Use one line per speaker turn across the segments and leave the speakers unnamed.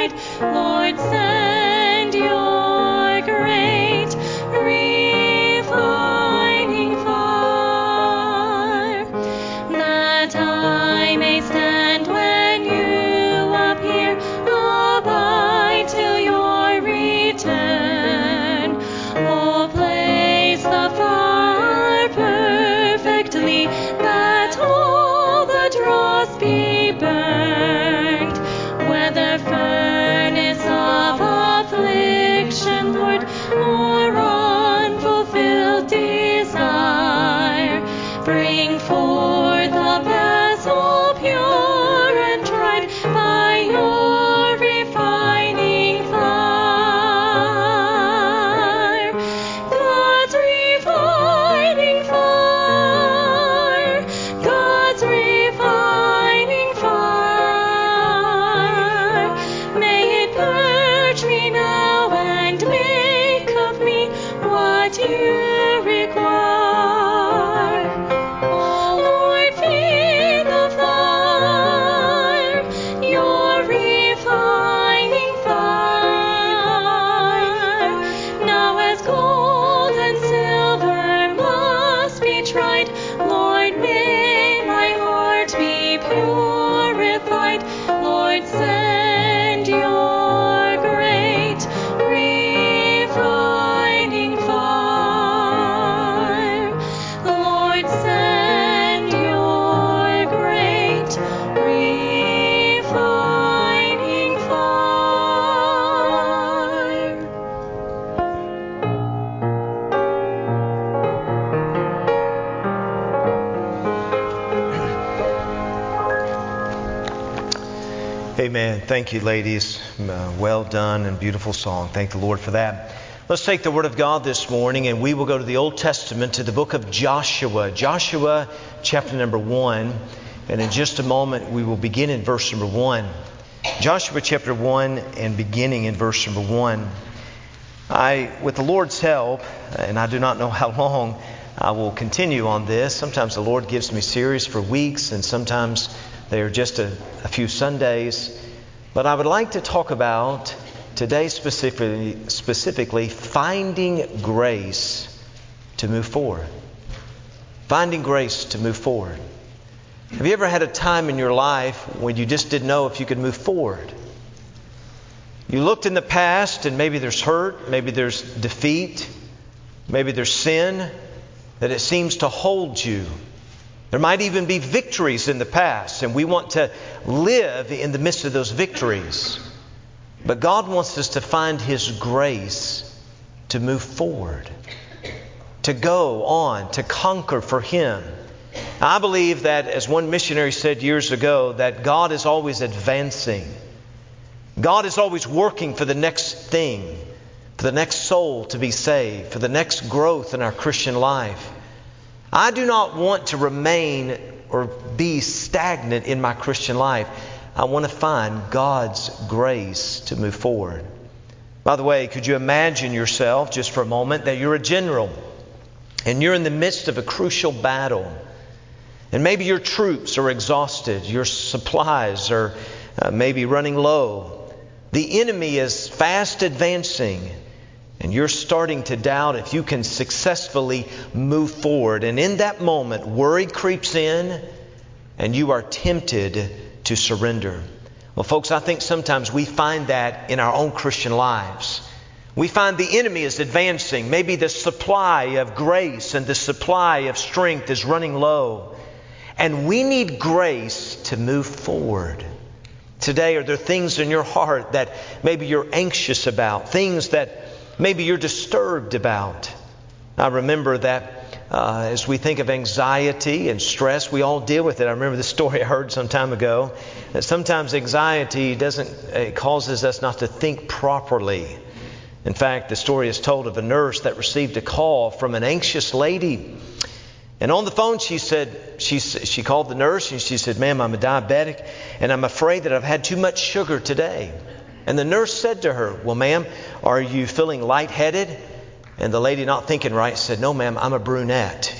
tried. Lord, send your great refining fire, that I may stand when you appear, abide till your return. Oh, place the fire perfectly, that all the dross be burned. Whether furnace of affliction, Lord, or unfulfilled desire, bring forth a vessel pure and tried by your refining fire. God's refining fire, God's refining fire, may it purge me now and make of me what you require. Oh Lord, feed the fire, your refining fire. Now as gold and silver must be tried, Lord, may my heart be purified. Lord, send your great refining fire. Lord, send your great refining fire.
Amen. Thank you, ladies. Well done and beautiful song. Thank the Lord for that. Let's take the Word of God this morning, and we will go to the Old Testament, to the book of Joshua. Joshua chapter number 1. And in just a moment, we will begin in verse number 1. Joshua chapter 1 and beginning in verse number 1. With the Lord's help, and I do not know how long I will continue on this. Sometimes the Lord gives me series for weeks, and sometimes they are just a few Sundays. But I would like to talk about today specifically finding grace to move forward. Finding grace to move forward. Have you ever had a time in your life when you just didn't know if you could move forward? You looked in the past and maybe there's hurt, maybe there's defeat, maybe there's sin that it seems to hold you. There might even be victories in the past, and we want to live in the midst of those victories. But God wants us to find His grace to move forward, to go on, to conquer for Him. I believe that, as one missionary said years ago, that God is always advancing. God is always working for the next thing, for the next soul to be saved, for the next growth in our Christian life. I do not want to remain or be stagnant in my Christian life. I want to find God's grace to move forward. By the way, could you imagine yourself, just for a moment, that you're a general and you're in the midst of a crucial battle. And maybe your troops are exhausted, your supplies are maybe running low. The enemy is fast advancing, and you're starting to doubt if you can successfully move forward. And in that moment, worry creeps in, and you are tempted to surrender. Well, folks, I think sometimes we find that in our own Christian lives. We find the enemy is advancing. Maybe the supply of grace and the supply of strength is running low. And we need grace to move forward. Today, are there things in your heart that maybe you're anxious about? Things that maybe you're disturbed about? I remember that as we think of anxiety and stress, we all deal with it. I remember the story I heard some time ago, that sometimes anxiety causes us not to think properly. In fact, the story is told of a nurse that received a call from an anxious lady. And on the phone, she called the nurse and she said, "Ma'am, I'm a diabetic and I'm afraid that I've had too much sugar today." And the nurse said to her, "Well, ma'am, are you feeling lightheaded?" And the lady, not thinking right, said, "No, ma'am, I'm a brunette,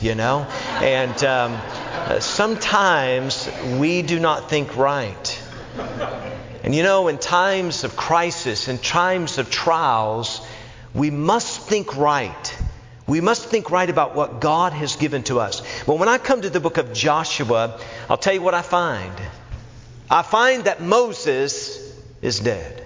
And sometimes we do not think right. And you know, in times of crisis, in times of trials, we must think right. We must think right about what God has given to us. But when I come to the book of Joshua, I'll tell you what I find. I find that Moses is dead.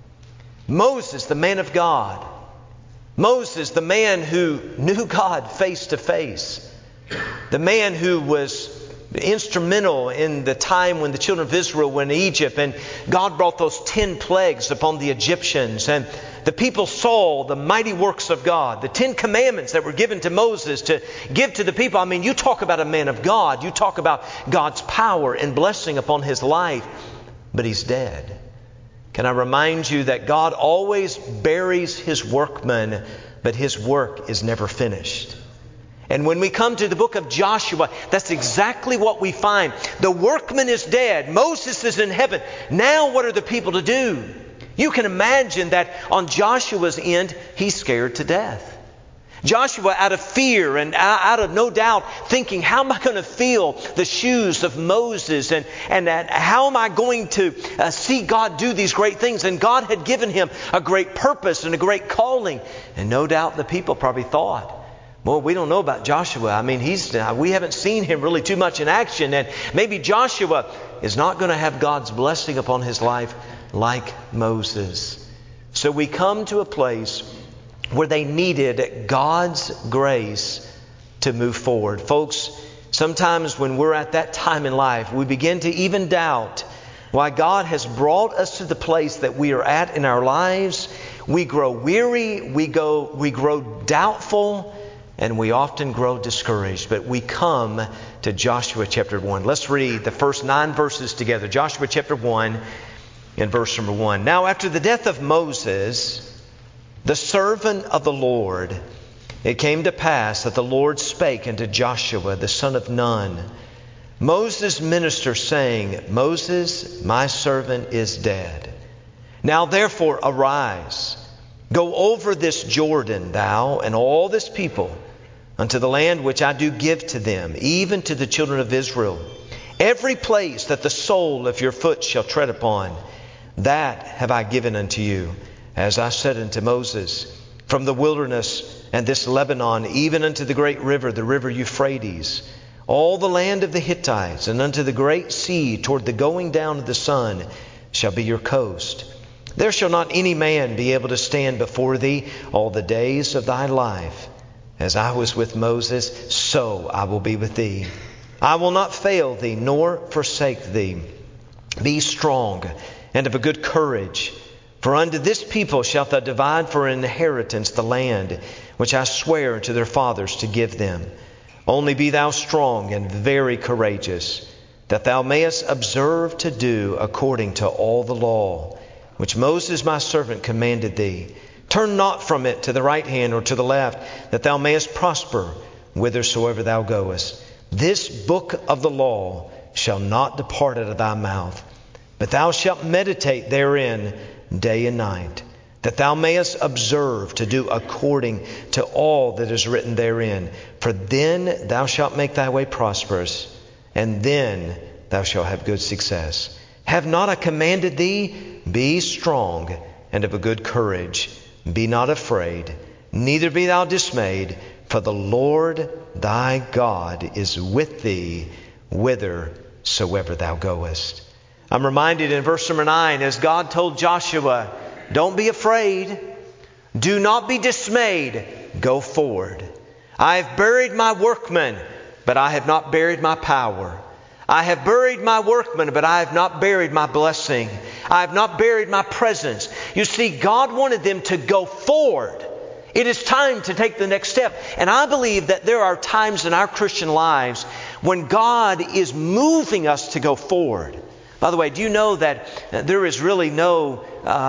Moses, the man of God. Moses, the man who knew God face to face. The man who was instrumental in the time when the children of Israel were in Egypt and God brought those 10 plagues upon the Egyptians, and the people saw the mighty works of God, the 10 commandments that were given to Moses to give to the people. I mean, you talk about a man of God, you talk about God's power and blessing upon his life, but he's dead. Can I remind you that God always buries his workmen, but his work is never finished. And when we come to the book of Joshua, that's exactly what we find. The workman is dead. Moses is in heaven. Now what are the people to do? You can imagine that on Joshua's end, he's scared to death. Joshua, out of fear and out of no doubt thinking, how am I going to fill the shoes of Moses? And how am I going to see God do these great things? And God had given him a great purpose and a great calling. And no doubt the people probably thought, well, we don't know about Joshua. I mean, we haven't seen him really too much in action. And maybe Joshua is not going to have God's blessing upon his life like Moses. So we come to a place where they needed God's grace to move forward. Folks, sometimes when we're at that time in life, we begin to even doubt why God has brought us to the place that we are at in our lives. We grow weary, we grow doubtful, and we often grow discouraged. But we come to Joshua chapter 1. Let's read the first 9 verses together. Joshua chapter 1 and verse number 1. Now after the death of Moses, the servant of the Lord, it came to pass that the Lord spake unto Joshua, the son of Nun, Moses' minister, saying, Moses, my servant, is dead. Now therefore arise, go over this Jordan, thou and all this people, unto the land which I do give to them, even to the children of Israel. Every place that the sole of your foot shall tread upon, that have I given unto you, as I said unto Moses, from the wilderness and this Lebanon, even unto the great river, the river Euphrates, all the land of the Hittites, and unto the great sea toward the going down of the sun shall be your coast. There shall not any man be able to stand before thee all the days of thy life. As I was with Moses, so I will be with thee. I will not fail thee, nor forsake thee. Be strong and of a good courage. For unto this people shalt thou divide for an inheritance the land which I swear unto their fathers to give them. Only be thou strong and very courageous, that thou mayest observe to do according to all the law which Moses my servant commanded thee. Turn not from it to the right hand or to the left, that thou mayest prosper whithersoever thou goest. This book of the law shall not depart out of thy mouth, but thou shalt meditate therein day and night, that thou mayest observe to do according to all that is written therein. For then thou shalt make thy way prosperous, and then thou shalt have good success. Have not I commanded thee? Be strong and of a good courage. Be not afraid, neither be thou dismayed, for the Lord thy God is with thee whithersoever thou goest. I'm reminded in verse number 9, as God told Joshua, don't be afraid. Do not be dismayed. Go forward. I have buried my workmen, but I have not buried my power. I have buried my workmen, but I have not buried my blessing. I have not buried my presence. You see, God wanted them to go forward. It is time to take the next step. And I believe that there are times in our Christian lives when God is moving us to go forward. By the way, do you know that there is really no,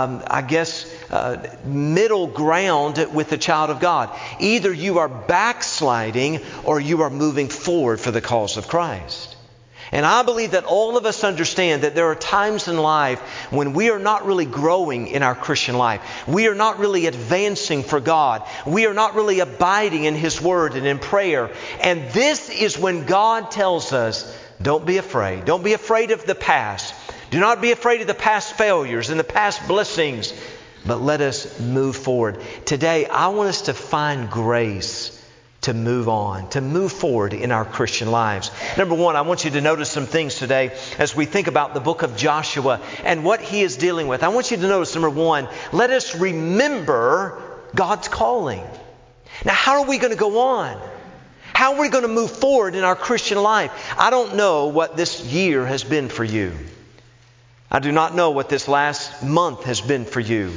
middle ground with the child of God? Either you are backsliding or you are moving forward for the cause of Christ. And I believe that all of us understand that there are times in life when we are not really growing in our Christian life. We are not really advancing for God. We are not really abiding in His Word and in prayer. And this is when God tells us, don't be afraid. Don't be afraid of the past. Do not be afraid of the past failures and the past blessings, but let us move forward. Today, I want us to find grace to move on, to move forward in our Christian lives. Number one, I want you to notice some things today as we think about the book of Joshua and what he is dealing with. I want you to notice, number one, let us remember God's calling. Now, how are we going to go on? How are we going to move forward in our Christian life? I don't know what this year has been for you. I do not know what this last month has been for you.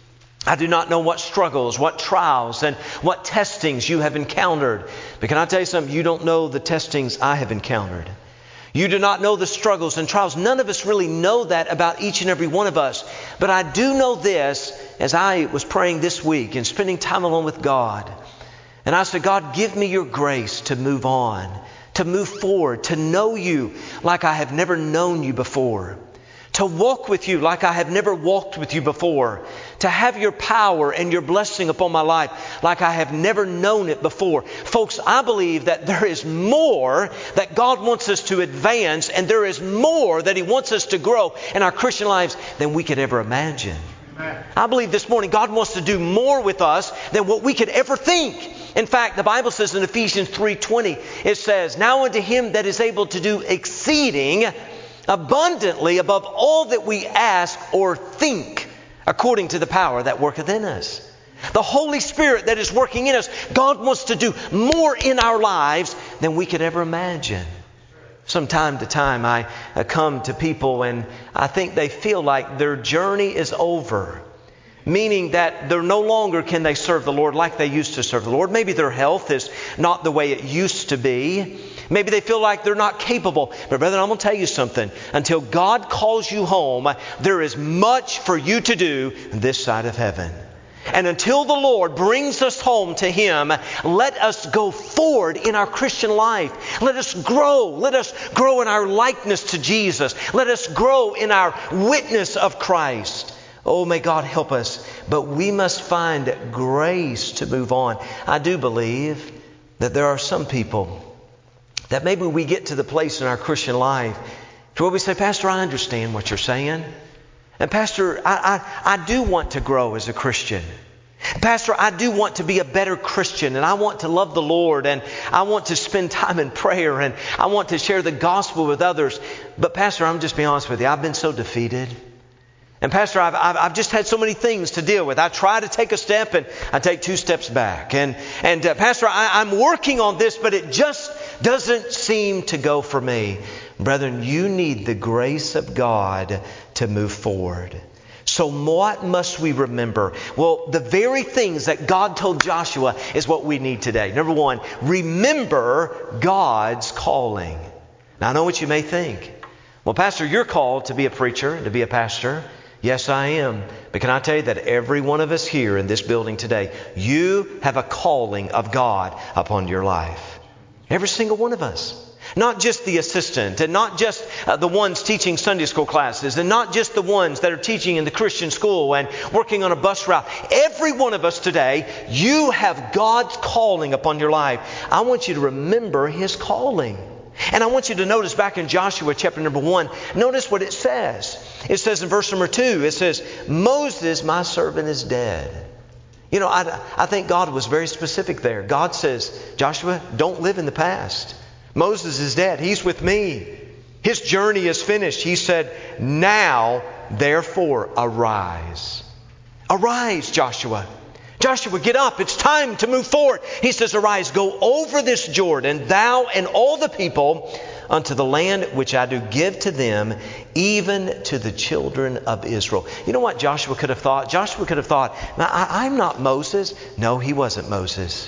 I do not know what struggles, what trials, and what testings you have encountered. But can I tell you something? You don't know the testings I have encountered. You do not know the struggles and trials. None of us really know that about each and every one of us. But I do know this as I was praying this week and spending time alone with God. And I said, God, give me your grace to move on, to move forward, to know you like I have never known you before. To walk with you like I have never walked with you before. To have your power and your blessing upon my life like I have never known it before. Folks, I believe that there is more that God wants us to advance, and there is more that He wants us to grow in our Christian lives than we could ever imagine. Amen. I believe this morning God wants to do more with us than what we could ever think. In fact, the Bible says in Ephesians 3:20, it says, "Now unto Him that is able to do exceeding abundantly above all that we ask or think, according to the power that worketh in us." The Holy Spirit that is working in us, God wants to do more in our lives than we could ever imagine. From time to time, I come to people and I think they feel like their journey is over. Meaning that they're no longer can they serve the Lord like they used to serve the Lord. Maybe their health is not the way it used to be. Maybe they feel like they're not capable. But brethren, I'm going to tell you something. Until God calls you home, there is much for you to do this side of heaven. And until the Lord brings us home to Him, let us go forward in our Christian life. Let us grow. Let us grow in our likeness to Jesus. Let us grow in our witness of Christ. Oh, may God help us. But we must find grace to move on. I do believe that there are some people that maybe we get to the place in our Christian life to where we say, Pastor, I understand what you're saying. And Pastor, I do want to grow as a Christian. Pastor, I do want to be a better Christian, and I want to love the Lord, and I want to spend time in prayer, and I want to share the gospel with others. But Pastor, I'm just being honest with you. I've been so defeated. And Pastor, I've just had so many things to deal with. I try to take a step and I take 2 steps back. And Pastor, I'm working on this, but it just doesn't seem to go for me. Brethren, you need the grace of God to move forward. So what must we remember? Well, the very things that God told Joshua is what we need today. Number one, remember God's calling. Now, I know what you may think. Well, Pastor, you're called to be a preacher, to be a pastor. Yes, I am. But can I tell you that every one of us here in this building today, you have a calling of God upon your life. Every single one of us. Not just the assistant, and not just the ones teaching Sunday school classes, and not just the ones that are teaching in the Christian school and working on a bus route. Every one of us today, you have God's calling upon your life. I want you to remember His calling. And I want you to notice back in Joshua chapter number 1, notice what it says. It says in verse number 2, it says, Moses, my servant, is dead. You know, I think God was very specific there. God says, Joshua, don't live in the past. Moses is dead. He's with me. His journey is finished. He said, now, therefore, arise. Arise, Joshua. Joshua, get up. It's time to move forward. He says, arise, go over this Jordan, thou and all the people, unto the land which I do give to them, even to the children of Israel. You know what Joshua could have thought? Joshua could have thought, now, I'm not Moses. No, he wasn't Moses.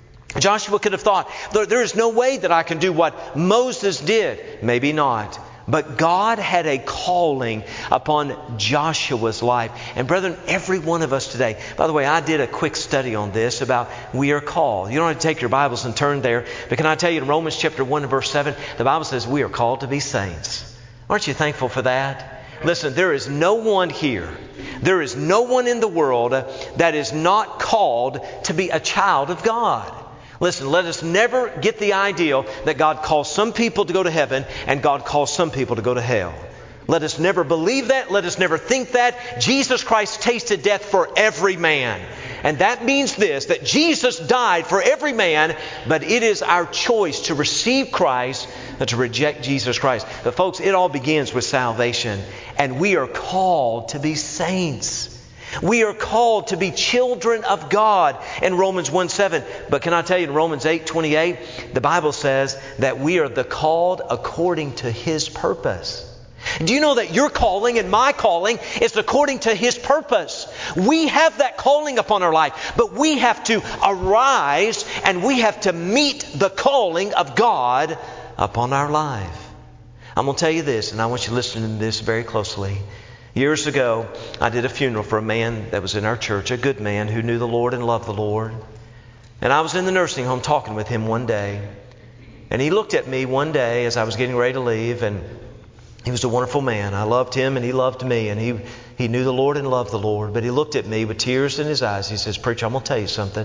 Joshua could have thought, there is no way that I can do what Moses did. Maybe not. But God had a calling upon Joshua's life. And brethren, every one of us today. By the way, I did a quick study on this about we are called. You don't have to take your Bibles and turn there. But can I tell you in Romans chapter 1 and verse 7, the Bible says we are called to be saints. Aren't you thankful for that? Listen, there is no one here. There is no one in the world that is not called to be a child of God. Listen, let us never get the idea that God calls some people to go to heaven and God calls some people to go to hell. Let us never believe that. Let us never think that. Jesus Christ tasted death for every man. And that means this, that Jesus died for every man, but it is our choice to receive Christ and to reject Jesus Christ. But folks, it all begins with salvation. And we are called to be saints. We are called to be children of God in Romans 1:7. But can I tell you, in Romans 8:28, the Bible says that we are the called according to His purpose. Do you know that your calling and my calling is according to His purpose? We have that calling upon our life, but we have to arise and we have to meet the calling of God upon our life. I'm going to tell you this, and I want you to listen to this very closely. Years ago, I did a funeral for a man that was in our church, a good man who knew the Lord and loved the Lord. And I was in the nursing home talking with him one day. And he looked at me one day as I was getting ready to leave, and he was a wonderful man. I loved him and he loved me, and he knew the Lord and loved the Lord. But he looked at me with tears in his eyes. He says, "Preacher, I'm going to tell you something.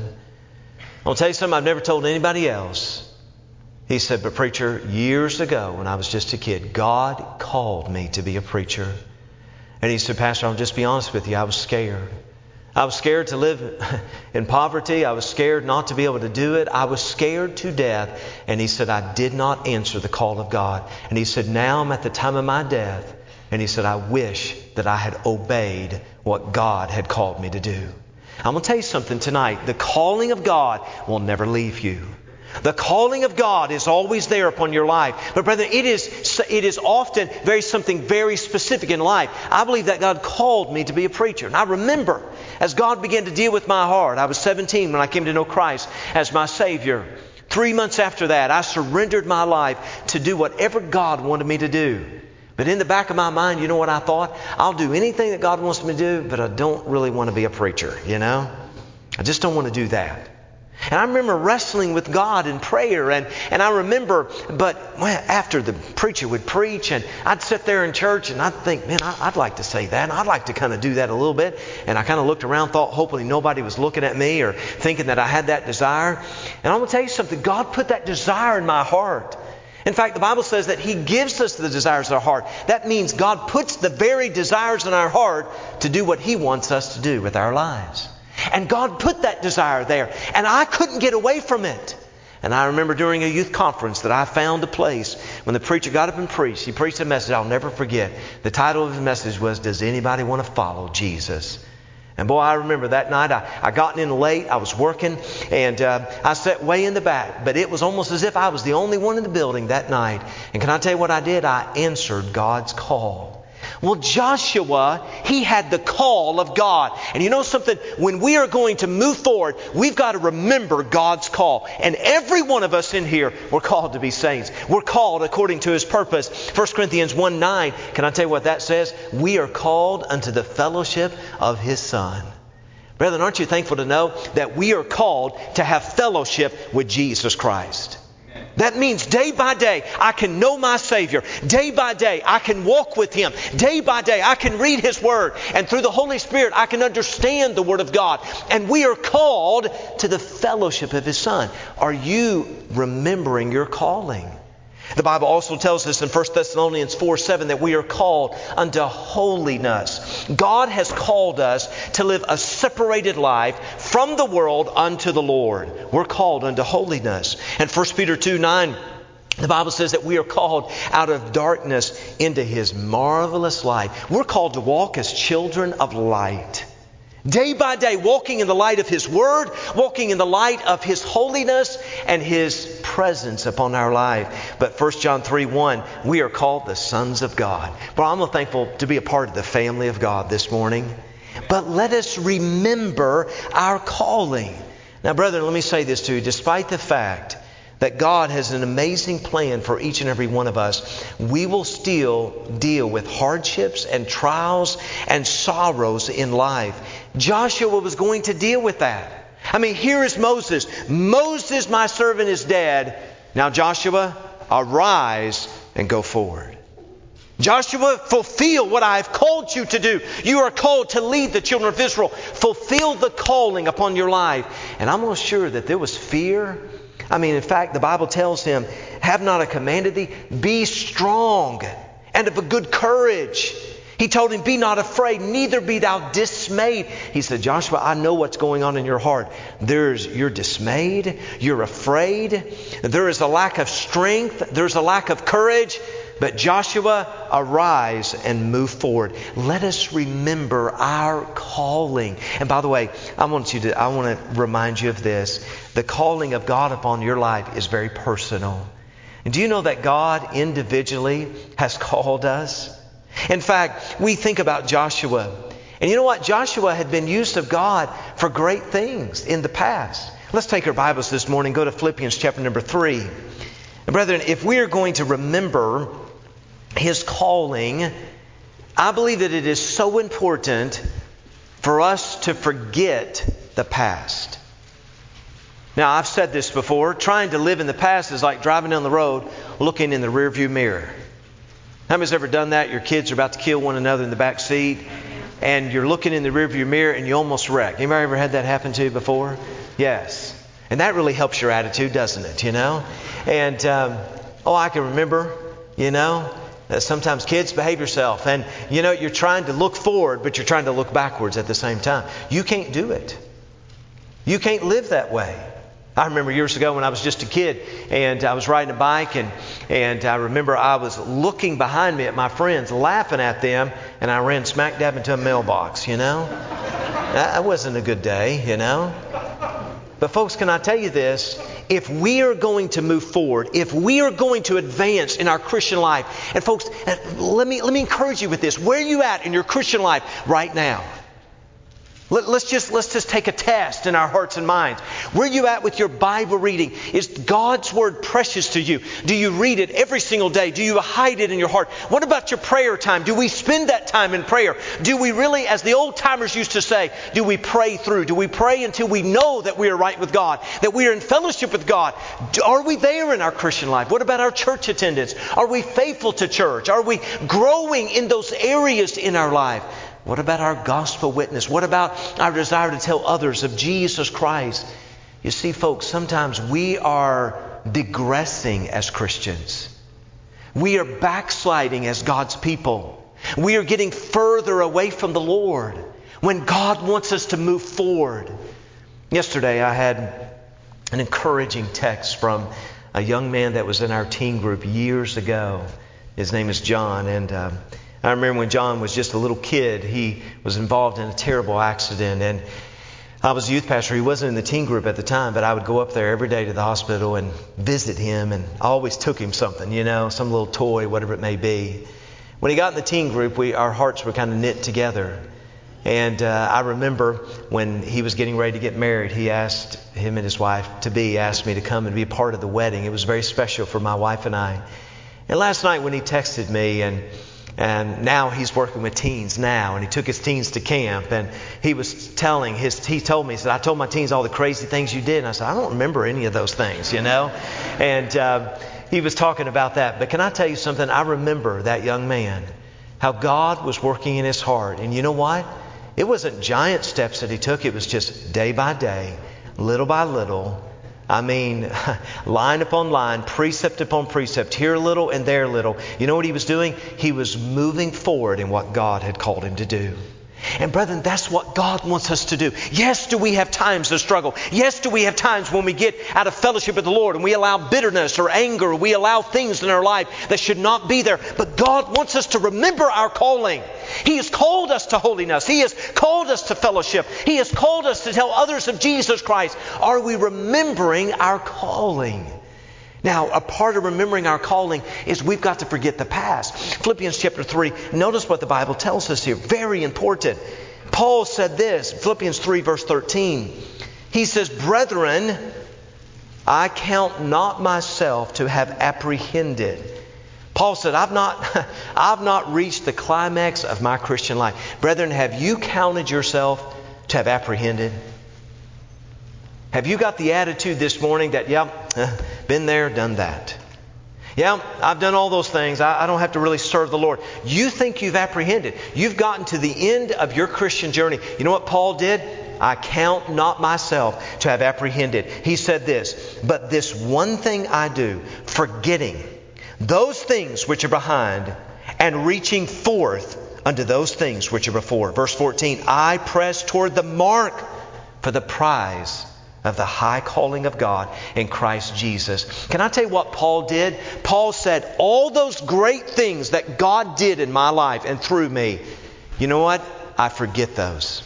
I'm going to tell you something I've never told anybody else." He said, "But preacher, years ago when I was just a kid, God called me to be a preacher." And he said, "Pastor, I'll just be honest with you. I was scared. I was scared to live in poverty. I was scared not to be able to do it. I was scared to death." And he said, "I did not answer the call of God." And he said, "Now I'm at the time of my death." And he said, "I wish that I had obeyed what God had called me to do." I'm going to tell you something tonight. The calling of God will never leave you. The calling of God is always there upon your life. But brother, it is often something very specific in life. I believe that God called me to be a preacher. And I remember as God began to deal with my heart, I was 17 when I came to know Christ as my Savior. 3 months after that, I surrendered my life to do whatever God wanted me to do. But in the back of my mind, you know what I thought? I'll do anything that God wants me to do, but I don't really want to be a preacher, you know? I just don't want to do that. And I remember wrestling with God in prayer, and I remember, after the preacher would preach, and I'd sit there in church and I'd think, man, I'd like to say that, and I'd like to kind of do that a little bit. And I kind of looked around, thought hopefully nobody was looking at me or thinking that I had that desire. And I'm going to tell you something, God put that desire in my heart. In fact, the Bible says that He gives us the desires of our heart. That means God puts the very desires in our heart to do what He wants us to do with our lives. And God put that desire there, and I couldn't get away from it. And I remember during a youth conference that I found a place when the preacher got up and preached. He preached a message I'll never forget. The title of his message was, "Does anybody want to follow Jesus?" And boy, I remember that night I got in late. I was working, and I sat way in the back. But it was almost as if I was the only one in the building that night. And can I tell you what I did? I answered God's call. Well, Joshua, he had the call of God. And you know something? When we are going to move forward, we've got to remember God's call. And every one of us in here, we're called to be saints. We're called according to His purpose. 1 Corinthians 1:9, can I tell you what that says? We are called unto the fellowship of His Son. Brethren, aren't you thankful to know that we are called to have fellowship with Jesus Christ? That means day by day, I can know my Savior. Day by day, I can walk with Him. Day by day, I can read His Word. And through the Holy Spirit, I can understand the Word of God. And we are called to the fellowship of His Son. Are you remembering your calling? The Bible also tells us in 1 Thessalonians 4:7 that we are called unto holiness. God has called us to live a separated life from the world unto the Lord. We're called unto holiness. And 1 Peter 2:9, the Bible says that we are called out of darkness into His marvelous light. We're called to walk as children of light. Day by day, walking in the light of His Word, walking in the light of His holiness and His presence upon our life. But 1 John 3:1, we are called the sons of God. Well, I'm thankful to be a part of the family of God this morning. But let us remember our calling. Now, brethren, let me say this to you. Despite the fact that God has an amazing plan for each and every one of us, we will still deal with hardships and trials and sorrows in life. Joshua was going to deal with that. I mean, here is Moses. Moses, my servant, is dead. Now, Joshua, arise and go forward. Joshua, fulfill what I have called you to do. You are called to lead the children of Israel. Fulfill the calling upon your life. And I'm almost sure that there was fear. I mean, in fact, the Bible tells him, have not I commanded thee? Be strong and of a good courage. He told him, be not afraid, neither be thou dismayed. He said, Joshua, I know what's going on in your heart. You're dismayed. You're afraid. There is a lack of strength. There's a lack of courage. But Joshua, arise and move forward. Let us remember our calling. And by the way, I want to remind you of this. The calling of God upon your life is very personal. And do you know that God individually has called us? In fact, we think about Joshua. And you know what? Joshua had been used of God for great things in the past. Let's take our Bibles this morning. Go to Philippians chapter number 3. And brethren, if we are going to remember His calling, I believe that it is so important for us to forget the past. Now, I've said this before. Trying to live in the past is like driving down the road looking in the rearview mirror. How many's ever done that? Your kids are about to kill one another in the back seat, and you're looking in the rearview mirror and you almost wreck. Anybody ever had that happen to you before? Yes. And that really helps your attitude, doesn't it? You know? And, I can remember, sometimes kids, behave yourself. And, you're trying to look forward, but you're trying to look backwards at the same time. You can't do it. You can't live that way. I remember years ago when I was just a kid and I was riding a bike and I remember I was looking behind me at my friends, laughing at them, and I ran smack dab into a mailbox, That wasn't a good day, But folks, can I tell you this? If we are going to move forward, if we are going to advance in our Christian life, and folks, let me encourage you with this. Where are you at in your Christian life right now? Let's just take a test in our hearts and minds. Where are you at with your Bible reading? Is God's Word precious to you? Do you read it every single day? Do you hide it in your heart? What about your prayer time? Do we spend that time in prayer? Do we really, as the old timers used to say, do we pray through? Do we pray until we know that we are right with God, that we are in fellowship with God? Are we there in our Christian life? What about our church attendance? Are we faithful to church? Are we growing in those areas in our life? What about our gospel witness? What about our desire to tell others of Jesus Christ? You see, folks, sometimes we are digressing as Christians. We are backsliding as God's people. We are getting further away from the Lord when God wants us to move forward. Yesterday, I had an encouraging text from a young man that was in our teen group years ago. His name is John, and I remember when John was just a little kid, he was involved in a terrible accident. And I was a youth pastor. He wasn't in the teen group at the time, but I would go up there every day to the hospital and visit him. And I always took him something, some little toy, whatever it may be. When he got in the teen group, our hearts were kind of knit together. And I remember when he was getting ready to get married, him and his wife-to-be asked me to come and be a part of the wedding. It was very special for my wife and I. And last night when he texted me, and now he's working with teens now, and he took his teens to camp, and he told me, he said, I told my teens all the crazy things you did. And I said, I don't remember any of those things, And he was talking about that. But can I tell you something? I remember that young man, how God was working in his heart. And you know what? It wasn't giant steps that he took. It was just day by day, little by little. Line upon line, precept upon precept, here a little and there a little. You know what he was doing? He was moving forward in what God had called him to do. And brethren, that's what God wants us to do. Yes, do we have times of struggle? Yes, do we have times when we get out of fellowship with the Lord and we allow bitterness or anger, or we allow things in our life that should not be there. But God wants us to remember our calling. He has called us to holiness. He has called us to fellowship. He has called us to tell others of Jesus Christ. Are we remembering our calling? Now, a part of remembering our calling is we've got to forget the past. Philippians chapter 3, notice what the Bible tells us here. Very important. Paul said this, Philippians 3 verse 13. He says, Brethren, I count not myself to have apprehended. Paul said, I've not reached the climax of my Christian life. Brethren, have you counted yourself to have apprehended? Have you got the attitude this morning that, been there, done that? Yeah, I've done all those things. I don't have to really serve the Lord. You think you've apprehended. You've gotten to the end of your Christian journey. You know what Paul did? I count not myself to have apprehended. He said this, but this one thing I do, forgetting those things which are behind and reaching forth unto those things which are before. Verse 14, I press toward the mark for the prize of the high calling of God in Christ Jesus. Can I tell you what Paul did? Paul said, all those great things that God did in my life and through me, you know what? I forget those.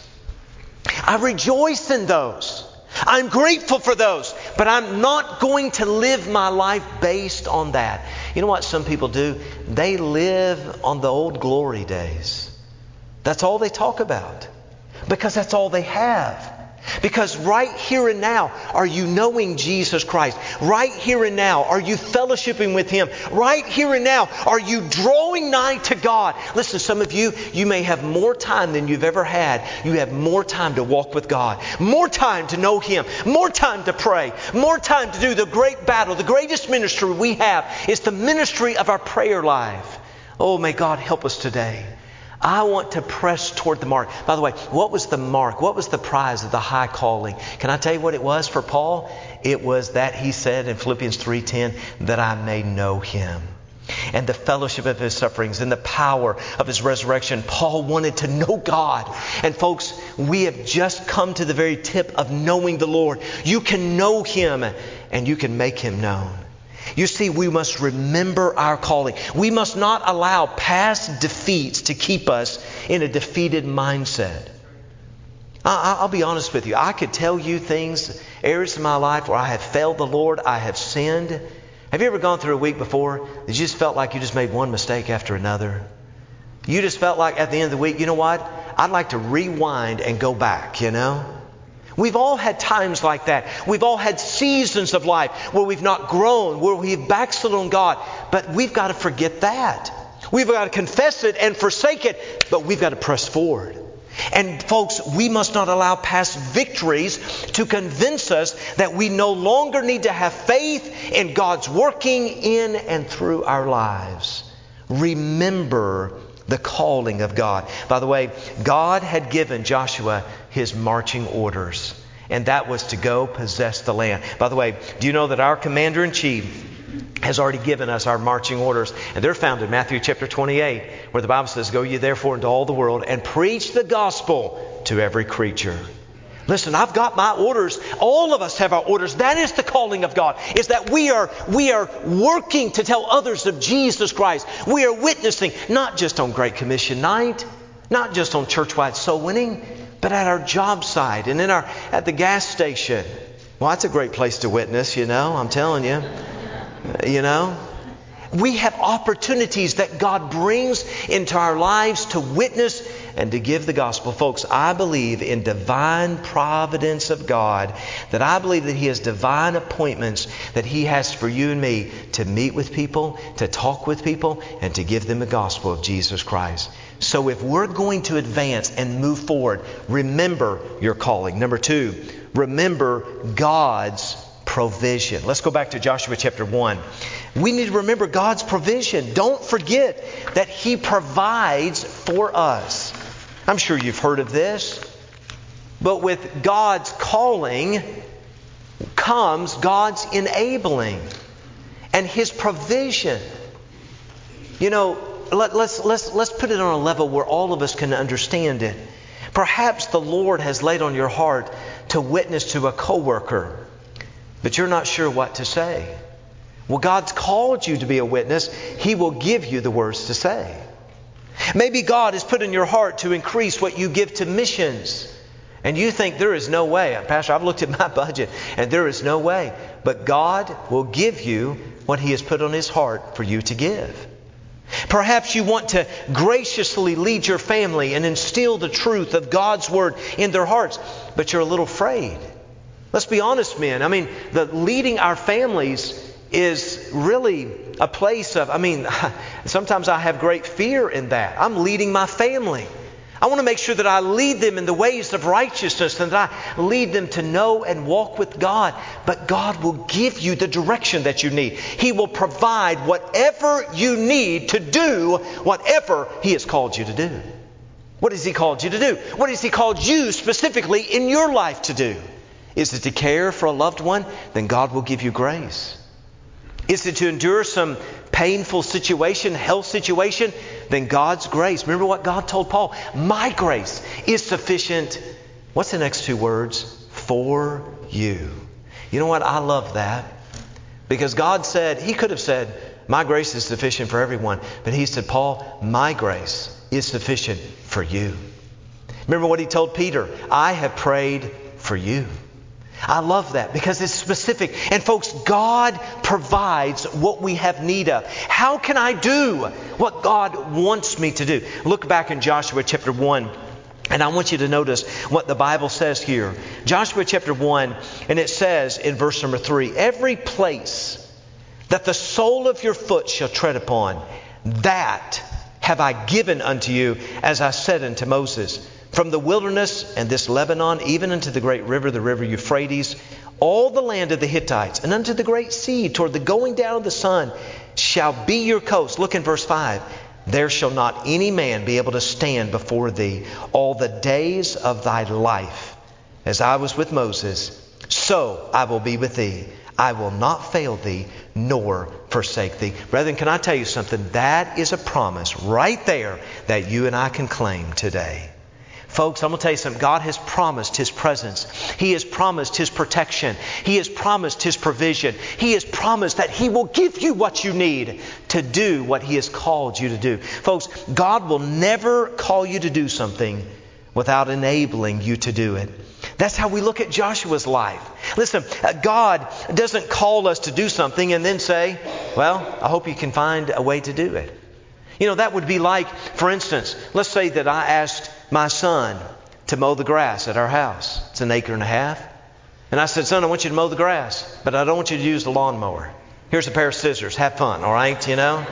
I rejoice in those. I'm grateful for those, but I'm not going to live my life based on that. You know what some people do? They live on the old glory days. That's all they talk about, because that's all they have. Because right here and now, are you knowing Jesus Christ? Right here and now, are you fellowshipping with Him? Right here and now, are you drawing nigh to God? Listen, some of you may have more time than you've ever had. You have more time to walk with God, more time to know Him, more time to pray, more time to do the great battle. The greatest ministry we have is the ministry of our prayer life. Oh, may God help us today. I want to press toward the mark. By the way, what was the mark? What was the prize of the high calling? Can I tell you what it was for Paul? It was that he said in Philippians 3:10, that I may know Him and the fellowship of His sufferings and the power of His resurrection. Paul wanted to know God. And folks, we have just come to the very tip of knowing the Lord. You can know Him and you can make Him known. You see, we must remember our calling. We must not allow past defeats to keep us in a defeated mindset. I'll be honest with you. I could tell you things, areas of my life where I have failed the Lord, I have sinned. Have you ever gone through a week before that you just felt like you just made one mistake after another? You just felt like at the end of the week, you know what? I'd like to rewind and go back, you know? We've all had times like that. We've all had seasons of life where we've not grown, where we've backslid on God. But we've got to forget that. We've got to confess it and forsake it, but we've got to press forward. And folks, we must not allow past victories to convince us that we no longer need to have faith in God's working in and through our lives. Remember the calling of God. By the way, God had given Joshua his marching orders, and that was to go possess the land. By the way, do you know that our Commander-in-Chief has already given us our marching orders? And they're found in Matthew chapter 28, where the Bible says, go ye therefore into all the world and preach the gospel to every creature. Listen, I've got my orders. All of us have our orders. That is the calling of God, is that we are working to tell others of Jesus Christ. We are witnessing, not just on Great Commission night, not just on church-wide soul winning, but at our job site and at the gas station. Well, that's a great place to witness, you know, I'm telling you. You know, we have opportunities that God brings into our lives to witness and to give the gospel. Folks, I believe in divine providence of God, that I believe that He has divine appointments that He has for you and me to meet with people, to talk with people, and to give them the gospel of Jesus Christ. So if we're going to advance and move forward, remember your calling. Number 2, remember God's provision. Let's go back to Joshua chapter 1. We need to remember God's provision. Don't forget that He provides for us. I'm sure you've heard of this, but with God's calling comes God's enabling and His provision. You know, let's put it on a level where all of us can understand it. Perhaps the Lord has laid on your heart to witness to a coworker, but you're not sure what to say. Well, God's called you to be a witness. He will give you the words to say. Maybe God has put in your heart to increase what you give to missions. And you think there is no way. Pastor, I've looked at my budget and there is no way. But God will give you what He has put on His heart for you to give. Perhaps you want to graciously lead your family and instill the truth of God's Word in their hearts, but you're a little afraid. Let's be honest, men. I mean, the leading our families is really a place of, sometimes I have great fear in that. I'm leading my family. I want to make sure that I lead them in the ways of righteousness and that I lead them to know and walk with God. But God will give you the direction that you need. He will provide whatever you need to do whatever He has called you to do. What has He called you to do? What has He called you specifically in your life to do? Is it to care for a loved one? Then God will give you grace. Is it to endure some painful situation, health situation? then God's grace, remember what God told Paul, my grace is sufficient. What's the next two words? For you. You know what? I love that. Because God said, He could have said, my grace is sufficient for everyone. But He said, Paul, my grace is sufficient for you. Remember what He told Peter, I have prayed for you. I love that because it's specific. And folks, God provides what we have need of. How can I do what God wants me to do? Look back in Joshua chapter 1. And I want you to notice what the Bible says here. Joshua chapter 1, and it says in verse number 3, every place that the sole of your foot shall tread upon, that have I given unto you, as I said unto Moses. From the wilderness and this Lebanon, even unto the great river, the river Euphrates, all the land of the Hittites, and unto the great sea, toward the going down of the sun, shall be your coast. Look in verse 5. There shall not any man be able to stand before thee all the days of thy life. As I was with Moses, so I will be with thee. I will not fail thee, nor forsake thee. Brethren, can I tell you something? That is a promise right there that you and I can claim today. Folks, I'm going to tell you something. God has promised His presence. He has promised His protection. He has promised His provision. He has promised that He will give you what you need to do what He has called you to do. Folks, God will never call you to do something without enabling you to do it. That's how we look at Joshua's life. Listen, God doesn't call us to do something and then say, well, I hope you can find a way to do it. You know, that would be like, for instance, let's say that I asked my son to mow the grass at our house. It's 1.5 acres. And I said, son, I want you to mow the grass, but I don't want you to use the lawnmower. Here's a pair of scissors. Have fun, all right? You know?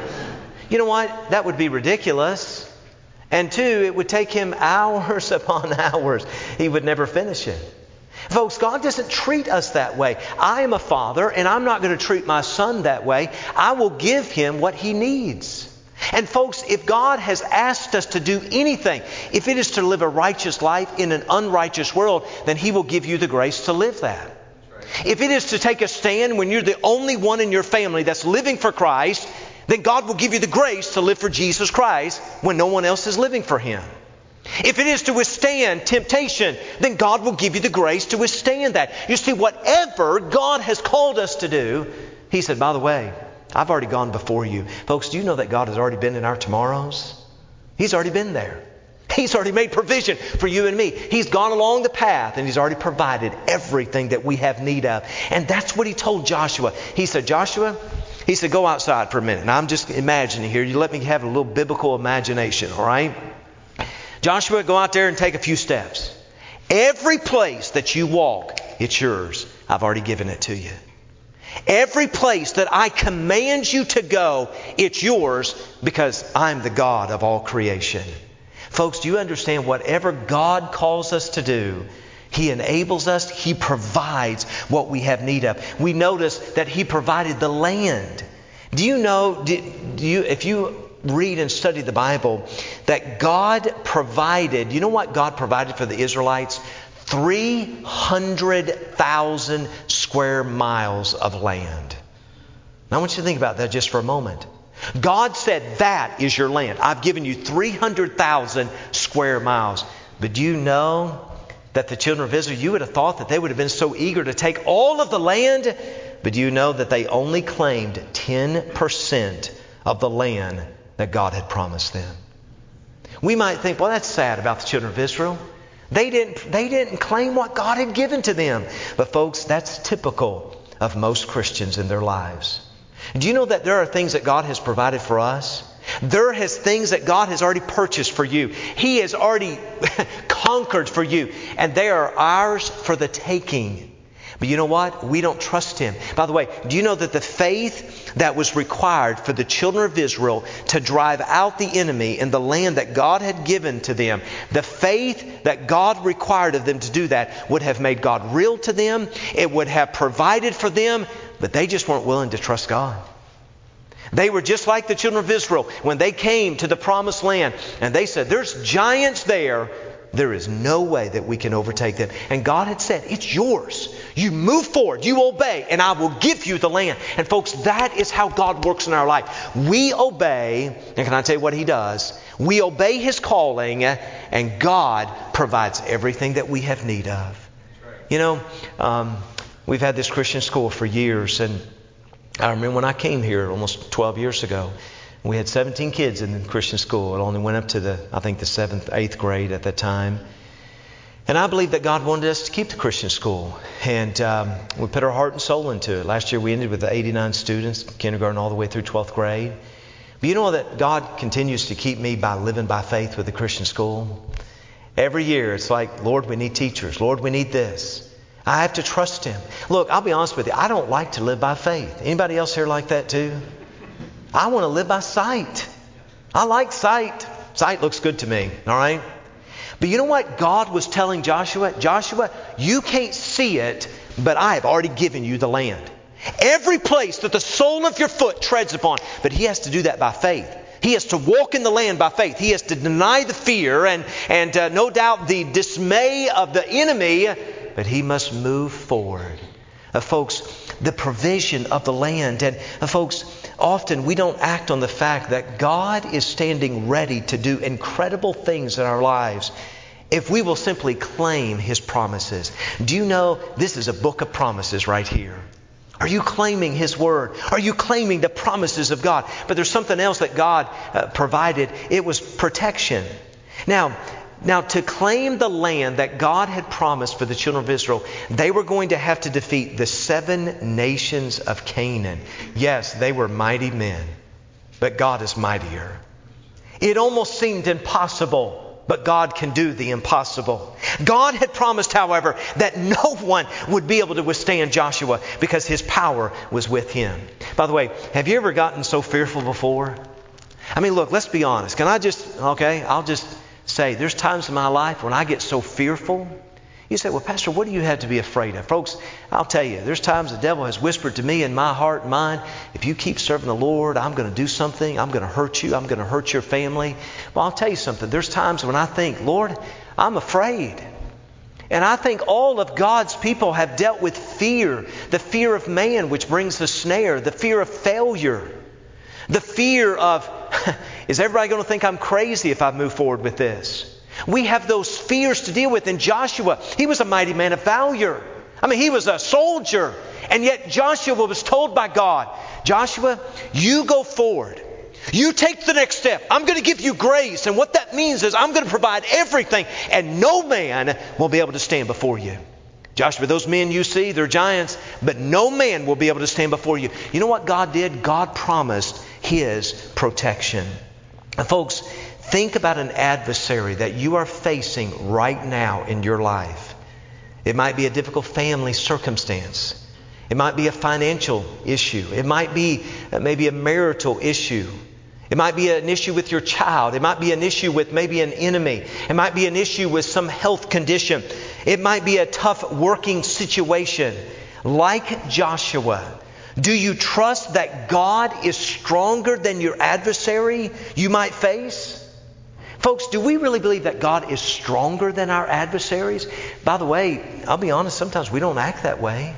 You know what? That would be ridiculous. And two, it would take him hours upon hours. He would never finish it. Folks, God doesn't treat us that way. I am a father, and I'm not going to treat my son that way. I will give him what he needs. And folks, if God has asked us to do anything, if it is to live a righteous life in an unrighteous world, then He will give you the grace to live that. Right. If it is to take a stand when you're the only one in your family that's living for Christ, then God will give you the grace to live for Jesus Christ when no one else is living for Him. If it is to withstand temptation, then God will give you the grace to withstand that. You see, whatever God has called us to do, He said, by the way, I've already gone before you. Folks, do you know that God has already been in our tomorrows? He's already been there. He's already made provision for you and me. He's gone along the path and He's already provided everything that we have need of. And that's what He told Joshua. He said, Joshua, He said, go outside for a minute. Now I'm just imagining here. You let me have a little biblical imagination, all right? Joshua, go out there and take a few steps. Every place that you walk, it's yours. I've already given it to you. Every place that I command you to go, it's yours because I'm the God of all creation. Folks, do you understand whatever God calls us to do, He enables us, He provides what we have need of. We notice that He provided the land. Do you know, if you read and study the Bible, that God provided, you know what God provided for the Israelites? 300,000 square miles of land. Now I want you to think about that just for a moment. God said, that is your land. I've given you 300,000 square miles. But do you know that the children of Israel, you would have thought that they would have been so eager to take all of the land. But do you know that they only claimed 10% of the land that God had promised them? We might think, well, that's sad about the children of Israel. They didn't claim what God had given to them. But folks, that's typical of most Christians in their lives. Do you know that there are things that God has provided for us? There is things that God has already purchased for you. He has already conquered for you. And they are ours for the taking. But you know what? We don't trust Him. By the way, do you know that the faith that was required for the children of Israel to drive out the enemy in the land that God had given to them, the faith that God required of them to do that would have made God real to them. It would have provided for them, but they just weren't willing to trust God. They were just like the children of Israel when they came to the promised land and they said, there's giants there, there is no way that we can overtake them. And God had said, it's yours. You move forward, you obey, and I will give you the land. And folks, that is how God works in our life. We obey, and can I tell you what He does? We obey His calling, and God provides everything that we have need of. You know, we've had this Christian school for years, and I remember when I came here almost 12 years ago, we had 17 kids in the Christian school. It only went up to the 7th, 8th grade at that time. And I believe that God wanted us to keep the Christian school. And we put our heart and soul into it. Last year we ended with 89 students, kindergarten all the way through 12th grade. But you know that God continues to keep me by living by faith with the Christian school? Every year it's like, Lord, we need teachers. Lord, we need this. I have to trust Him. Look, I'll be honest with you. I don't like to live by faith. Anybody else here like that too? I want to live by sight. I like sight. Sight looks good to me, all right? But you know what God was telling Joshua? Joshua, you can't see it, but I have already given you the land. Every place that the sole of your foot treads upon. But he has to do that by faith. He has to walk in the land by faith. He has to deny the fear and no doubt the dismay of the enemy, but he must move forward. Folks, the provision of the land. And folks, often we don't act on the fact that God is standing ready to do incredible things in our lives if we will simply claim His promises. Do you know this is a book of promises right here? Are you claiming His Word? Are you claiming the promises of God? But there's something else that God provided. It was protection. Now, to claim the land that God had promised for the children of Israel, they were going to have to defeat the 7 nations of Canaan. Yes, they were mighty men, but God is mightier. It almost seemed impossible, but God can do the impossible. God had promised, however, that no one would be able to withstand Joshua because His power was with him. By the way, have you ever gotten so fearful before? I mean, look, let's be honest. I'll just say, there's times in my life when I get so fearful. You say, well, Pastor, what do you have to be afraid of? Folks, I'll tell you, there's times the devil has whispered to me in my heart and mind, if you keep serving the Lord, I'm going to do something. I'm going to hurt you. I'm going to hurt your family. Well, I'll tell you something. There's times when I think, Lord, I'm afraid. And I think all of God's people have dealt with fear. The fear of man, which brings the snare. The fear of failure. The fear of, is everybody going to think I'm crazy if I move forward with this? We have those fears to deal with. And Joshua, he was a mighty man of valor. I mean, he was a soldier. And yet Joshua was told by God, Joshua, you go forward. You take the next step. I'm going to give you grace. And what that means is I'm going to provide everything. And no man will be able to stand before you. Joshua, those men you see, they're giants, but no man will be able to stand before you. You know what God did? God promised His protection. And folks, think about an adversary that you are facing right now in your life. It might be a difficult family circumstance. It might be a financial issue. It might be maybe a marital issue. It might be an issue with your child. It might be an issue with maybe an enemy. It might be an issue with some health condition. It might be a tough working situation. Like Joshua, do you trust that God is stronger than your adversary you might face? Folks, do we really believe that God is stronger than our adversaries? By the way, I'll be honest, sometimes we don't act that way.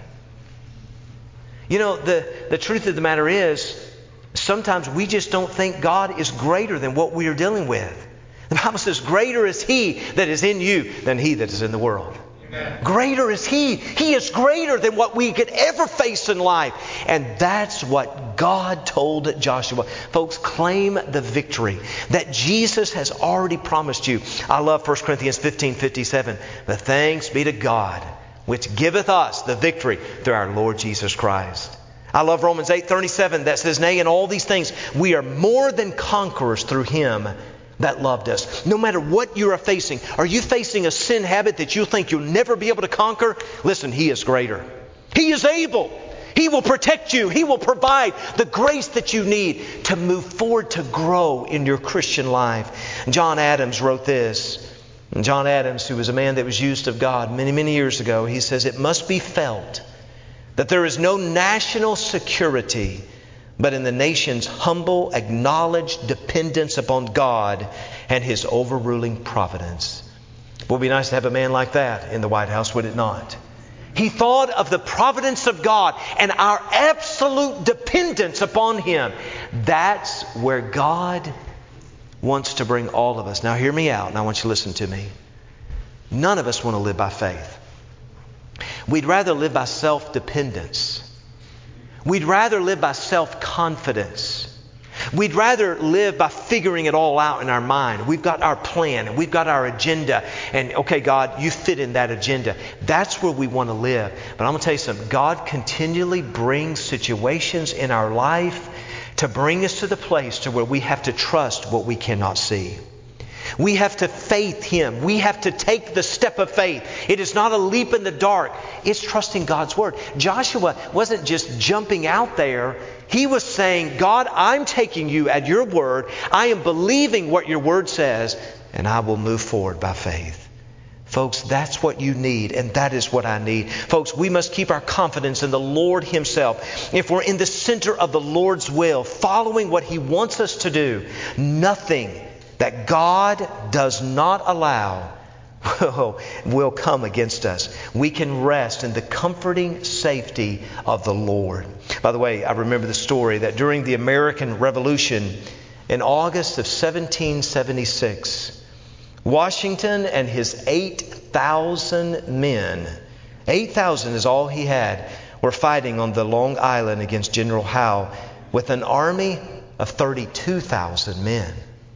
You know, the truth of the matter is, sometimes we just don't think God is greater than what we are dealing with. The Bible says, greater is He that is in you than he that is in the world. Amen. Greater is He. He is greater than what we could ever face in life. And that's what God told Joshua. Folks, claim the victory that Jesus has already promised you. I love 1 Corinthians 15:57. But thanks be to God, which giveth us the victory through our Lord Jesus Christ. I love Romans 8:37 that says, nay, in all these things we are more than conquerors through Him that loved us. No matter what you are facing, are you facing a sin habit that you think you'll never be able to conquer? Listen, He is greater. He is able. He will protect you. He will provide the grace that you need to move forward, to grow in your Christian life. John Adams wrote this. John Adams, who was a man that was used of God many, many years ago, he says, it must be felt that there is no national security but in the nation's humble, acknowledged dependence upon God and His overruling providence. It would be nice to have a man like that in the White House, would it not? He thought of the providence of God and our absolute dependence upon Him. That's where God wants to bring all of us. Now hear me out, and I want you to listen to me. None of us want to live by faith. We'd rather live by self-dependence. We'd rather live by self-confidence. We'd rather live by figuring it all out in our mind. We've got our plan and we've got our agenda. And okay, God, you fit in that agenda. That's where we want to live. But I'm going to tell you something. God continually brings situations in our life to bring us to the place to where we have to trust what we cannot see. We have to faith Him. We have to take the step of faith. It is not a leap in the dark. It's trusting God's Word. Joshua wasn't just jumping out there. He was saying, God, I'm taking you at your word. I am believing what your word says, and I will move forward by faith. Folks, that's what you need, and that is what I need. Folks, we must keep our confidence in the Lord Himself. If we're in the center of the Lord's will, following what He wants us to do, nothing that God does not allow will come against us. We can rest in the comforting safety of the Lord. By the way, I remember the story that during the American Revolution in August of 1776, Washington and his 8,000 men, 8,000 is all he had, were fighting on the Long Island against General Howe with an army of 32,000 men.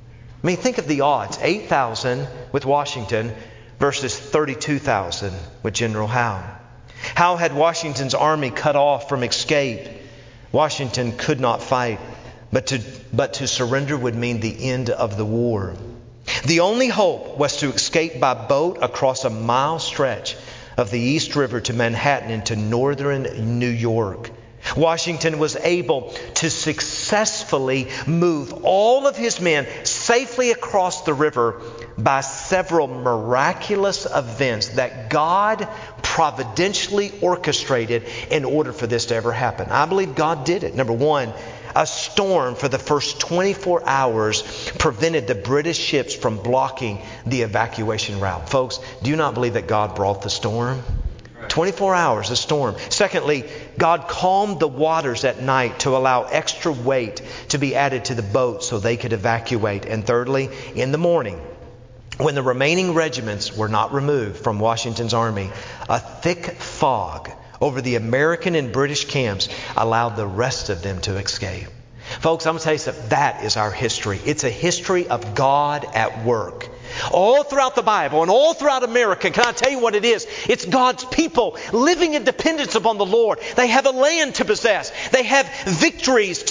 I mean, think of the odds. 8,000 with Washington versus 32,000 with General Howe. Howe had Washington's army cut off from escape. Washington could not fight, but to surrender would mean the end of the war. The only hope was to escape by boat across a mile stretch of the East River to Manhattan into northern New York. Washington was able to successfully move all of his men safely across the river by several miraculous events that God providentially orchestrated in order for this to ever happen. I believe God did it. Number one, a storm for the first 24 hours prevented the British ships from blocking the evacuation route. Folks, do you not believe that God brought the storm? 24 hours, a storm. Secondly, God calmed the waters at night to allow extra weight to be added to the boat so they could evacuate. And thirdly, in the morning, when the remaining regiments were not removed from Washington's army, a thick fog over the American and British camps allowed the rest of them to escape. Folks, I'm going to tell you something. That is our history. It's a history of God at work. All throughout the Bible and all throughout America, can I tell you what it is? It's God's people living in dependence upon the Lord. They have a land to possess. They have victories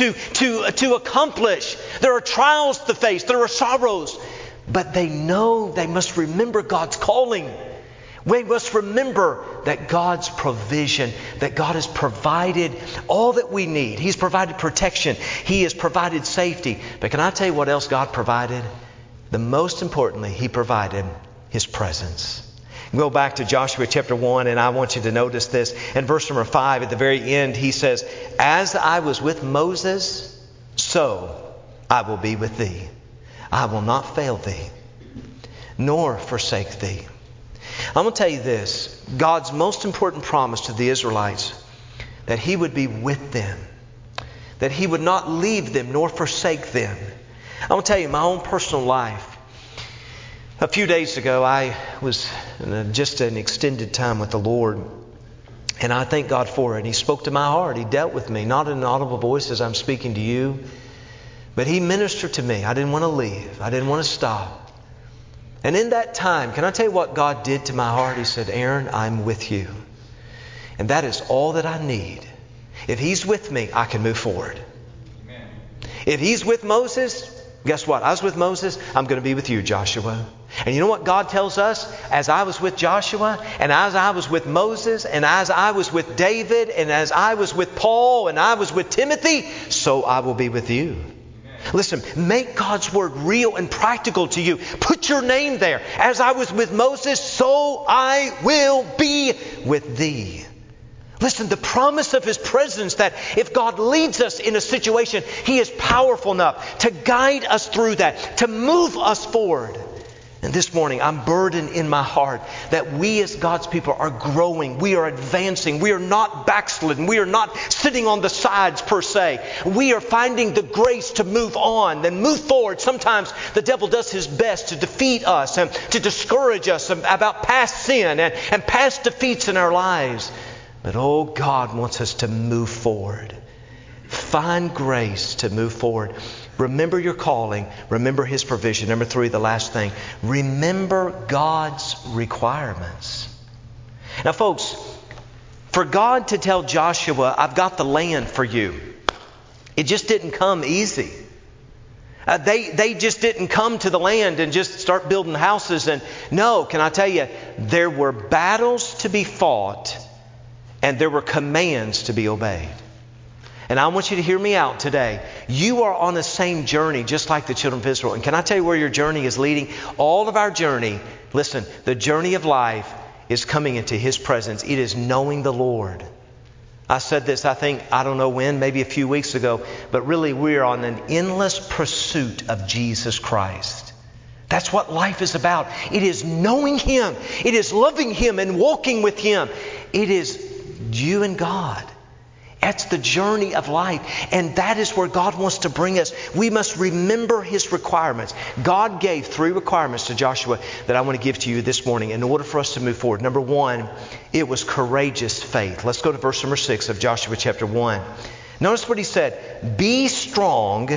to accomplish. There are trials to face. There are sorrows. But they know they must remember God's calling. We must remember that God's provision, that God has provided all that we need. He's provided protection. He has provided safety. But can I tell you what else God provided? The most importantly, He provided His presence. Go back to Joshua chapter 1, and I want you to notice this. In verse number 5, at the very end, He says, "As I was with Moses, so I will be with thee. I will not fail thee, nor forsake thee." I'm going to tell you this. God's most important promise to the Israelites, that He would be with them, that He would not leave them nor forsake them. I'm going to tell you my own personal life. A few days ago, I was in just an extended time with the Lord, and I thank God for it. He spoke to my heart. He dealt with me, not in an audible voice as I'm speaking to you, but He ministered to me. I didn't want to leave. I didn't want to stop. And in that time, can I tell you what God did to my heart? He said, "Aaron, I'm with you. And that is all that I need. If He's with me, I can move forward." Amen. If He's with Moses, guess what? I was with Moses. I'm going to be with you, Joshua. And you know what God tells us? As I was with Joshua, and as I was with Moses, and as I was with David, and as I was with Paul, and I was with Timothy, so I will be with you. Listen, make God's Word real and practical to you. Put your name there. As I was with Moses, so I will be with thee. Listen, the promise of His presence, that if God leads us in a situation, He is powerful enough to guide us through that, to move us forward. And this morning, I'm burdened in my heart that we as God's people are growing. We are advancing. We are not backslidden. We are not sitting on the sides per se. We are finding the grace to move on and move forward. Sometimes the devil does his best to defeat us and to discourage us about past sin and past defeats in our lives. But oh, God wants us to move forward. Find grace to move forward. Remember your calling. Remember His provision. Number 3, the last thing. Remember God's requirements. Now, folks, for God to tell Joshua, I've got the land for you, it just didn't come easy. They just didn't come to the land and just start building houses. And no, can I tell you, there were battles to be fought and there were commands to be obeyed. And I want you to hear me out today. You are on the same journey just like the children of Israel. And can I tell you where your journey is leading? All of our journey, listen, the journey of life is coming into His presence. It is knowing the Lord. I said this, I don't know when, maybe a few weeks ago, but really we are on an endless pursuit of Jesus Christ. That's what life is about. It is knowing Him. It is loving Him and walking with Him. It is you and God. That's the journey of life. And that is where God wants to bring us. We must remember His requirements. God gave 3 requirements to Joshua that I want to give to you this morning in order for us to move forward. Number 1, it was courageous faith. Let's go to verse number 6 of Joshua chapter 1. Notice what he said. Be strong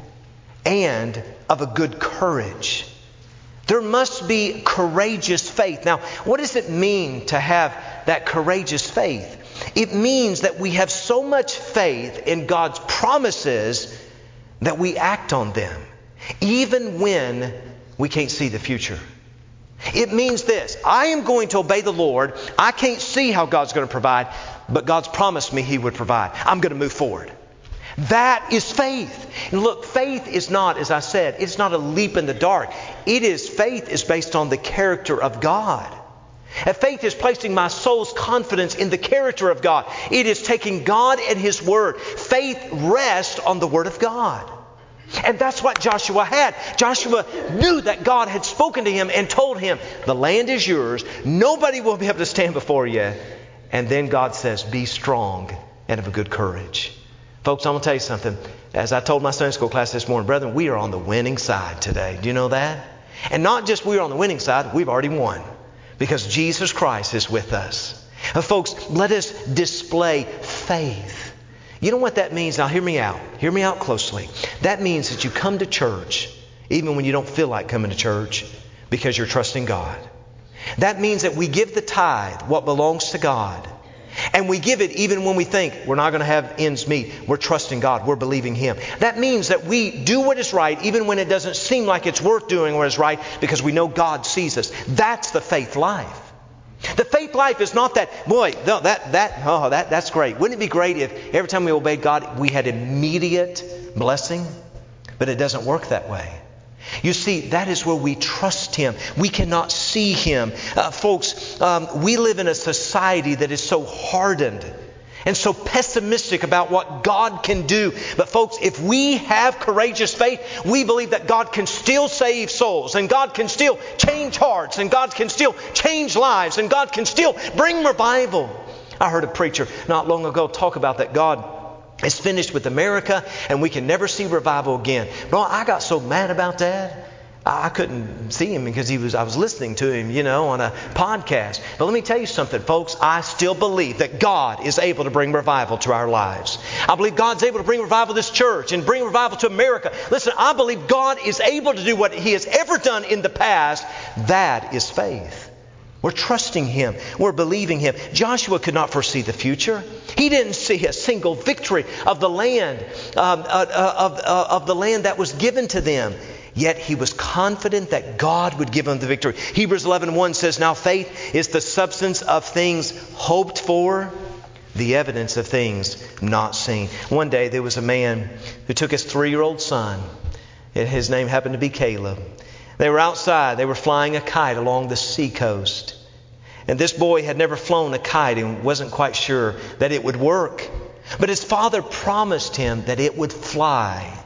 and of a good courage. There must be courageous faith. Now, what does it mean to have that courageous faith? It means that we have so much faith in God's promises that we act on them, even when we can't see the future. It means this: I am going to obey the Lord. I can't see how God's going to provide, but God's promised me He would provide. I'm going to move forward. That is faith. And look, faith is not, as I said, it's not a leap in the dark. Faith is based on the character of God. And faith is placing my soul's confidence in the character of God. It is taking God at His word. Faith rests on the word of God. And that's what Joshua had. Joshua knew that God had spoken to him and told him, the land is yours. Nobody will be able to stand before you. And then God says, be strong and of a good courage. Folks, I'm going to tell you something. As I told my Sunday school class this morning, brethren, we are on the winning side today. Do you know that? And not just we are on the winning side, we've already won. Because Jesus Christ is with us. Folks, let us display faith. You know what that means? Now hear me out. Hear me out closely. That means that you come to church even when you don't feel like coming to church because you're trusting God. That means that we give the tithe, what belongs to God. And we give it even when we think we're not going to have ends meet. We're trusting God. We're believing Him. That means that we do what is right even when it doesn't seem like it's worth doing what is right because we know God sees us. That's the faith life. The faith life is not that, boy, that's great. Wouldn't it be great if every time we obeyed God we had immediate blessing? But it doesn't work that way. You see, that is where we trust Him. We cannot see Him. Folks, we live in a society that is so hardened and so pessimistic about what God can do. But folks, if we have courageous faith, we believe that God can still save souls, and God can still change hearts, and God can still change lives, and God can still bring revival. I heard a preacher not long ago talk about that God is finished with America and we can never see revival again. Bro, I got so mad about that. I couldn't see him because I was listening to him, on a podcast. But let me tell you something, folks. I still believe that God is able to bring revival to our lives. I believe God's able to bring revival to this church and bring revival to America. Listen, I believe God is able to do what He has ever done in the past. That is faith. We're trusting Him. We're believing Him. Joshua could not foresee the future. He didn't see a single victory of the land, of the land that was given to them. Yet he was confident that God would give him the victory. Hebrews 11:1 says, now faith is the substance of things hoped for, the evidence of things not seen. One day there was a man who took his 3-year-old son. His name happened to be Caleb. They were outside. They were flying a kite along the sea coast. And this boy had never flown a kite and wasn't quite sure that it would work. But his father promised him that it would fly.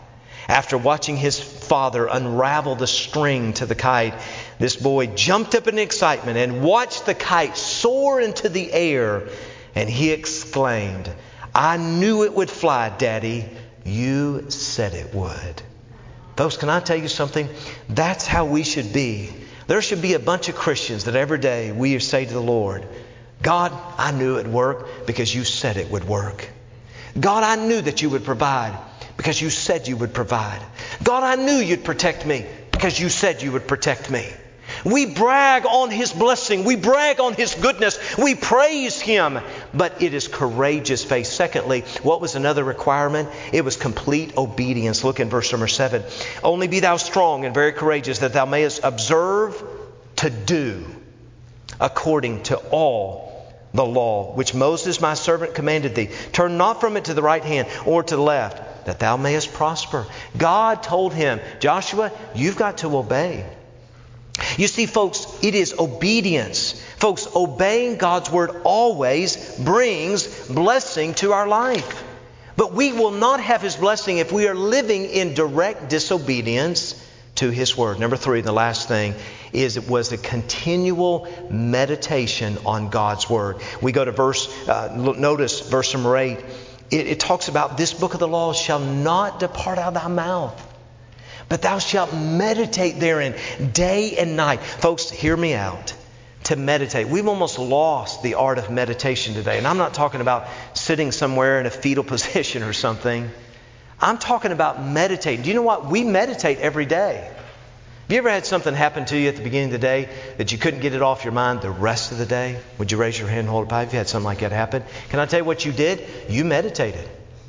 After watching his father unravel the string to the kite, this boy jumped up in excitement and watched the kite soar into the air. And he exclaimed, "I knew it would fly, Daddy. You said it would." Folks, can I tell you something? That's how we should be. There should be a bunch of Christians that every day we say to the Lord, "God, I knew it would work because you said it would work. God, I knew that you would provide because you said you would provide. God, I knew you'd protect me because you said you would protect me." We brag on His blessing. We brag on His goodness. We praise Him. But it is courageous faith. Secondly, what was another requirement? It was complete obedience. Look in verse number 7. "Only be thou strong and very courageous, that thou mayest observe to do according to all the law which Moses my servant commanded thee. Turn not from it to the right hand or to the left, that thou mayest prosper." God told him, "Joshua, you've got to obey." You see, folks, it is obedience. Folks, obeying God's word always brings blessing to our life. But we will not have His blessing if we are living in direct disobedience to His word. Number 3, the last thing, it was a continual meditation on God's word. We go to notice verse number 8. It talks about, "This book of the law shall not depart out of thy mouth, but thou shalt meditate therein day and night." Folks, hear me out. To meditate. We've almost lost the art of meditation today. And I'm not talking about sitting somewhere in a fetal position or something. I'm talking about meditating. Do you know what? We meditate every day. Have you ever had something happen to you at the beginning of the day that you couldn't get it off your mind the rest of the day? Would you raise your hand and hold it up? If you had something like that happen, can I tell you what you did? You meditated.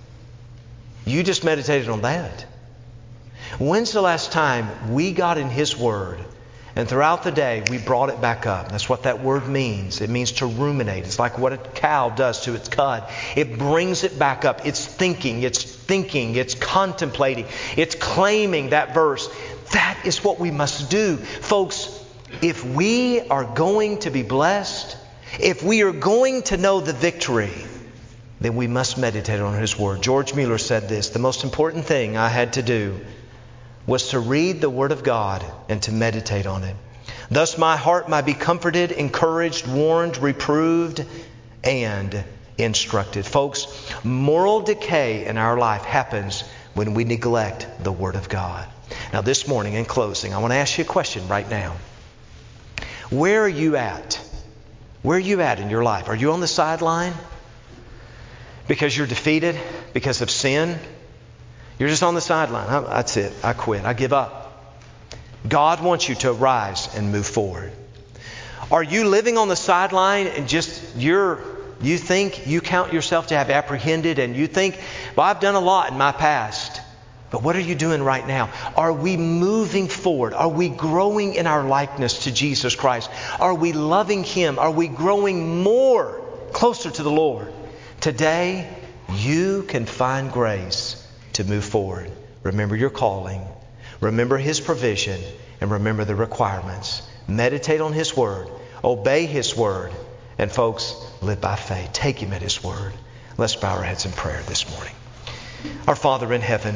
You just meditated on that. When's the last time we got in His Word and throughout the day we brought it back up? That's what that word means. It means to ruminate. It's like what a cow does to its cud. It brings it back up. It's thinking, it's contemplating, it's claiming that verse. That is what we must do. Folks, if we are going to be blessed, if we are going to know the victory, then we must meditate on His Word. George Mueller said this: "The most important thing I had to do was to read the Word of God and to meditate on it. Thus my heart might be comforted, encouraged, warned, reproved, and instructed." Folks, moral decay in our life happens when we neglect the Word of God. Now this morning, in closing, I want to ask you a question right now. Where are you at? Where are you at in your life? Are you on the sideline because you're defeated because of sin? You're just on the sideline. That's it. I quit. I give up. God wants you to rise and move forward. Are you living on the sideline and just you think you count yourself to have apprehended, and you think, well, I've done a lot in my past. But what are you doing right now? Are we moving forward? Are we growing in our likeness to Jesus Christ? Are we loving Him? Are we growing more closer to the Lord? Today, you can find grace to move forward. Remember your calling. Remember His provision. And remember the requirements. Meditate on His Word. Obey His Word. And folks, live by faith. Take Him at His Word. Let's bow our heads in prayer this morning. Our Father in heaven,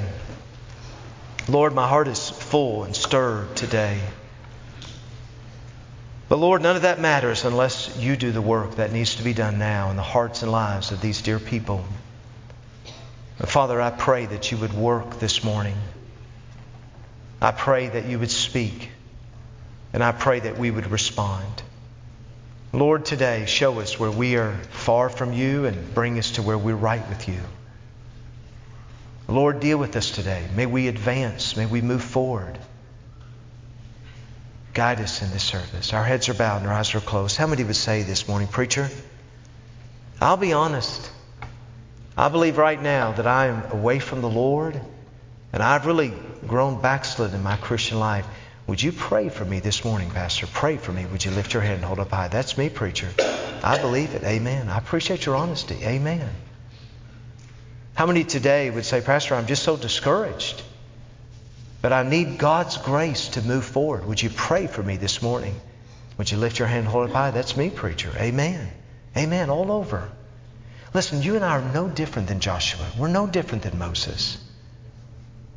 Lord, my heart is full and stirred today. But Lord, none of that matters unless you do the work that needs to be done now in the hearts and lives of these dear people. Father, I pray that you would work this morning. I pray that you would speak. And I pray that we would respond. Lord, today, show us where we are far from you and bring us to where we're right with you. Lord, deal with us today. May we advance. May we move forward. Guide us in this service. Our heads are bowed and our eyes are closed. How many would say this morning, preacher, I'll be honest. I believe right now that I am away from the Lord and I've really grown backslid in my Christian life. Would you pray for me this morning, Pastor? Pray for me. Would you lift your hand and hold up high? That's me, preacher. I believe it. Amen. I appreciate your honesty. Amen. How many today would say, Pastor, I'm just so discouraged, but I need God's grace to move forward. Would you pray for me this morning? Would you lift your hand and hold up high? That's me, preacher. Amen. Amen. All over. Listen, you and I are no different than Joshua. We're no different than Moses.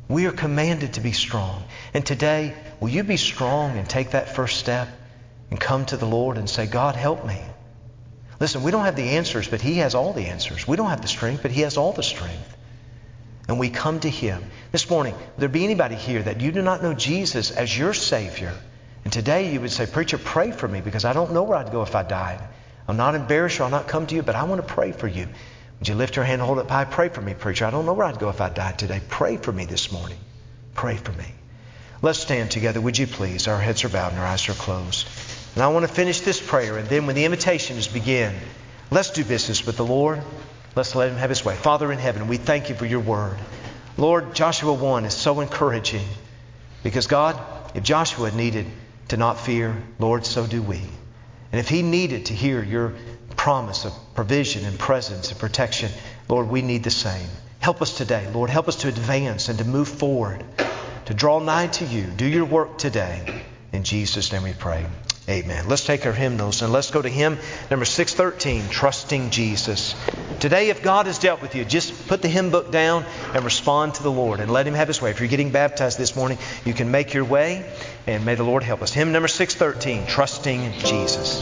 We are commanded to be strong. And today, will you be strong and take that first step and come to the Lord and say, God, help me. Listen, we don't have the answers, but He has all the answers. We don't have the strength, but He has all the strength. And we come to Him. This morning, will there be anybody here that you do not know Jesus as your Savior? And today you would say, Preacher, pray for me because I don't know where I'd go if I died. I'm not embarrassed or I'll not come to you, but I want to pray for you. Would you lift your hand and hold it high? Pray for me, preacher. I don't know where I'd go if I died today. Pray for me this morning. Pray for me. Let's stand together, would you please? Our heads are bowed and our eyes are closed. And I want to finish this prayer, and then when the invitations begin, let's do business with the Lord. Let's let Him have His way. Father in heaven, we thank You for Your word. Lord, Joshua 1 is so encouraging because, God, if Joshua needed to not fear, Lord, so do we. And if he needed to hear Your promise of provision and presence and protection, Lord, we need the same. Help us today, Lord. Help us to advance and to move forward, to draw nigh to You. Do Your work today. In Jesus' name we pray. Amen. Let's take our hymnals and let's go to hymn number 613, Trusting Jesus. Today, if God has dealt with you, just put the hymn book down and respond to the Lord and let Him have His way. If you're getting baptized this morning, you can make your way, and may the Lord help us. Hymn number 613, Trusting Jesus.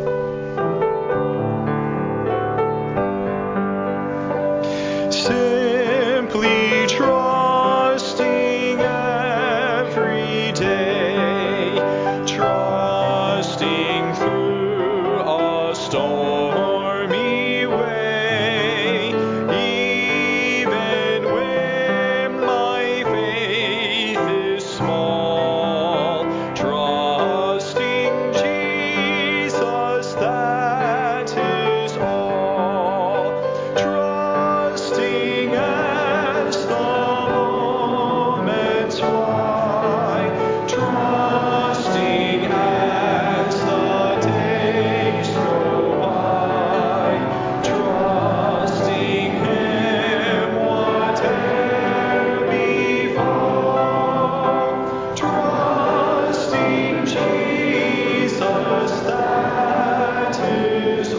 Simply trusting every day, trusting through a stormy way, even when my faith is small, trusting Jesus, that is all. Trusting as the moments fly, trusting as the days go by, trusting Him whatever befall, trusting Jesus, that is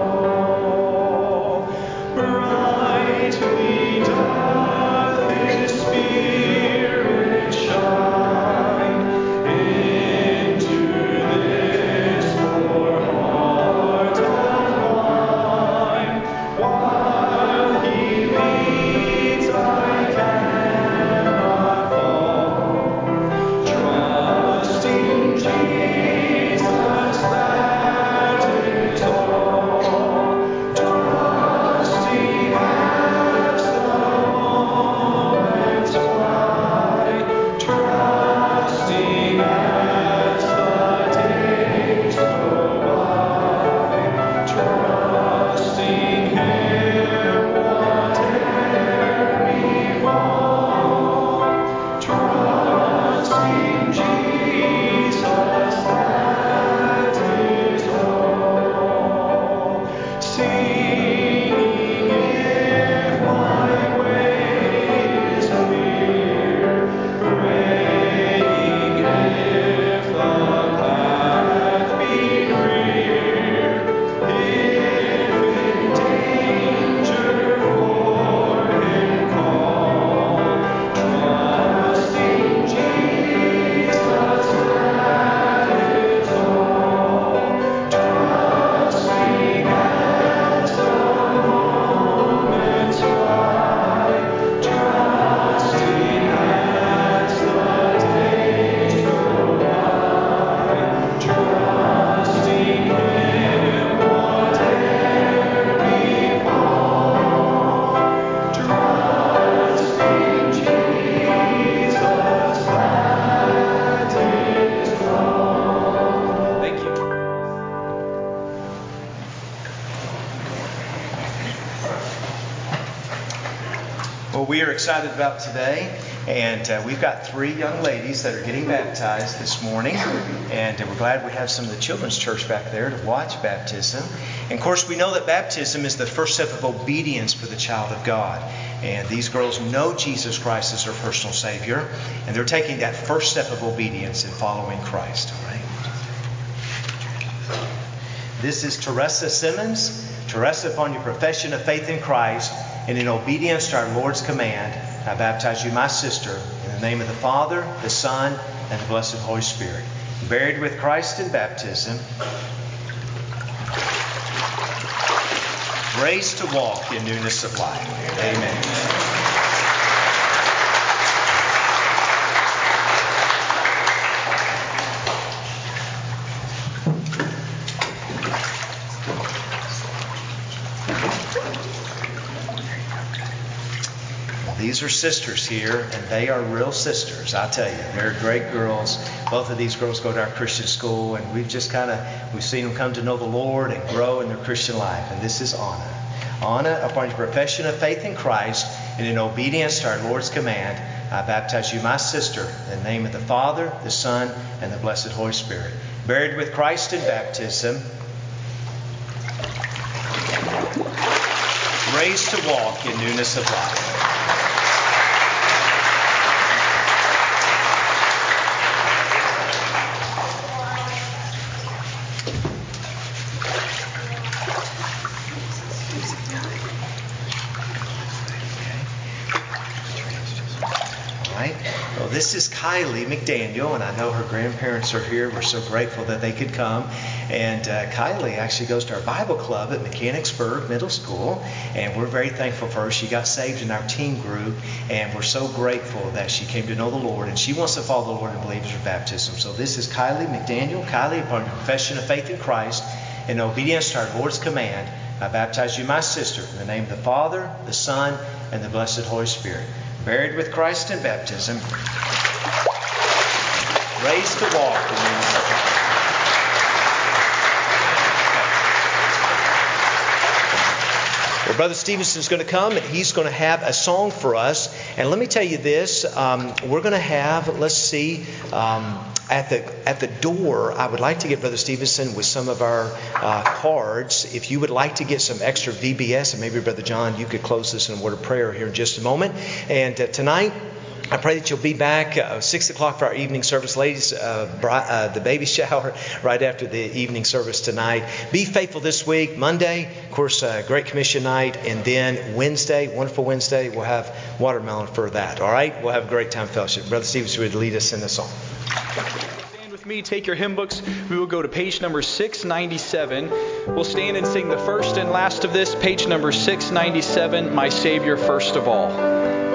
all. Brightly doth His Spirit shine into this poor heart of mine. While He leads, I cannot fall. Trusting Jesus, that is all. Trusting as the moments fly, trusting as the days go by, trusting Him whatever befall, trusting Jesus, that is all. Singing if my way is clear, praying if the path be drear, if in danger for Him call, trusting Jesus, that is all. Trusting as the moments fly, trusting as the days go by, trusting Him whatever befall, trusting Jesus, that is all. Thank you.
Well, we are excited about today, and we've got 3 young ladies that are getting baptized this morning, and we're glad we have some of the children's church back there to watch baptism. And of course, we know that baptism is the first step of obedience for the child of God, and these girls know Jesus Christ as their personal Savior, and they're taking that first step of obedience in following Christ. All right? This is Teresa Simmons. Teresa, upon your profession of faith in Christ and in obedience to our Lord's command, I baptize you, my sister, in the name of the Father, the Son, and the blessed Holy Spirit. Buried with Christ in baptism, raised to walk in newness of life. Amen. These are sisters here, and they are real sisters, I tell you. They're great girls. Both of these girls go to our Christian school, and we've seen them come to know the Lord and grow in their Christian life. And this is Anna. Anna, upon your profession of faith in Christ and in obedience to our Lord's command, I baptize you, my sister, in the name of the Father, the Son, and the blessed Holy Spirit. Buried with Christ in baptism, raised to walk in newness of life. This is Kylie McDaniel, and I know her grandparents are here. We're so grateful that they could come. And Kylie actually goes to our Bible club at Mechanicsburg Middle School, and we're very thankful for her. She got saved in our teen group, and we're so grateful that she came to know the Lord, and she wants to follow the Lord and believes her baptism. So this is Kylie McDaniel. Kylie, upon your profession of faith in Christ and obedience to our Lord's command, I baptize you, my sister, in the name of the Father, the Son, and the blessed Holy Spirit. Buried with Christ in baptism, raised to walk in newness of life. Well, Brother Stevenson's going to come, and he's going to have a song for us. And let me tell you this, we're going to have, at the door, I would like to get Brother Stevenson with some of our cards. If you would like to get some extra VBS, and maybe Brother John, you could close this in a word of prayer here in just a moment. And tonight, I pray that you'll be back 6 o'clock for our evening service. Ladies, the baby shower right after the evening service tonight. Be faithful this week. Monday, of course, Great Commission night. And then Wednesday, wonderful Wednesday, we'll have watermelon for that. All right? We'll have a great time fellowship. Brother Stevens would lead us in the song.
Stand with me. Take your hymn books. We will go to page number 697. We'll stand and sing the first and last of this. Page number 697, My Savior First of All.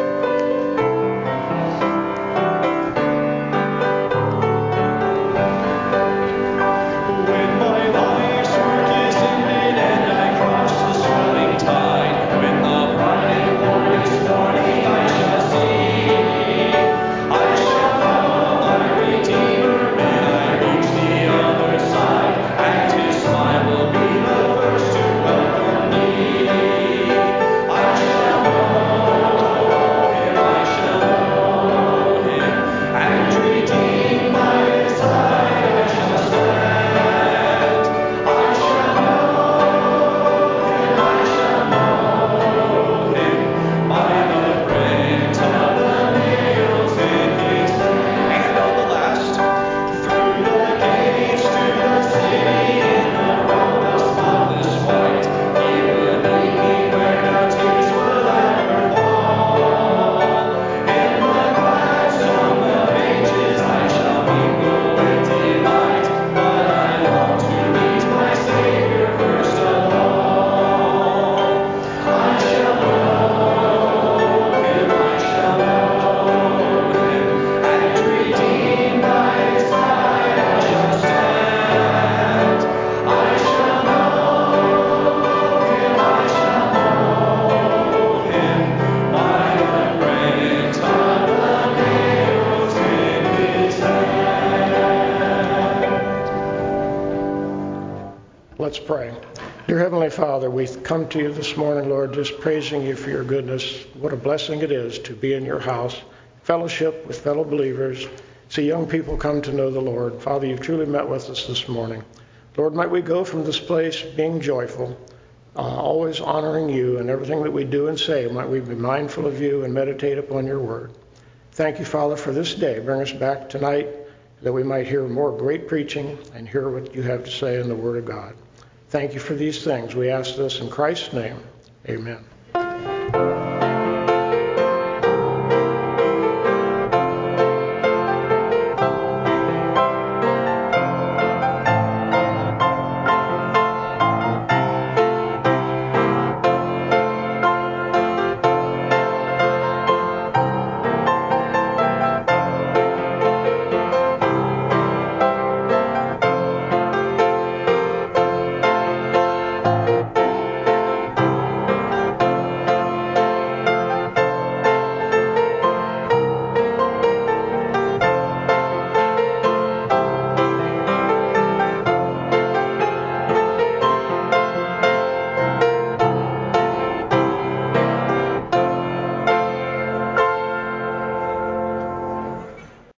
Let's pray. Dear Heavenly Father, we come to you this morning, Lord, just praising you for your goodness. What a blessing it is to be in your house, fellowship with fellow believers, see young people come to know the Lord. Father, you've truly met with us this morning. Lord, might we go from this place being joyful, always honoring you in everything that we do and say. Might we be mindful of you and meditate upon your word. Thank you, Father, for this day. Bring us back tonight that we might hear more great preaching and hear what you have to say in the word of God. Thank you for these things. We ask this in Christ's name. Amen.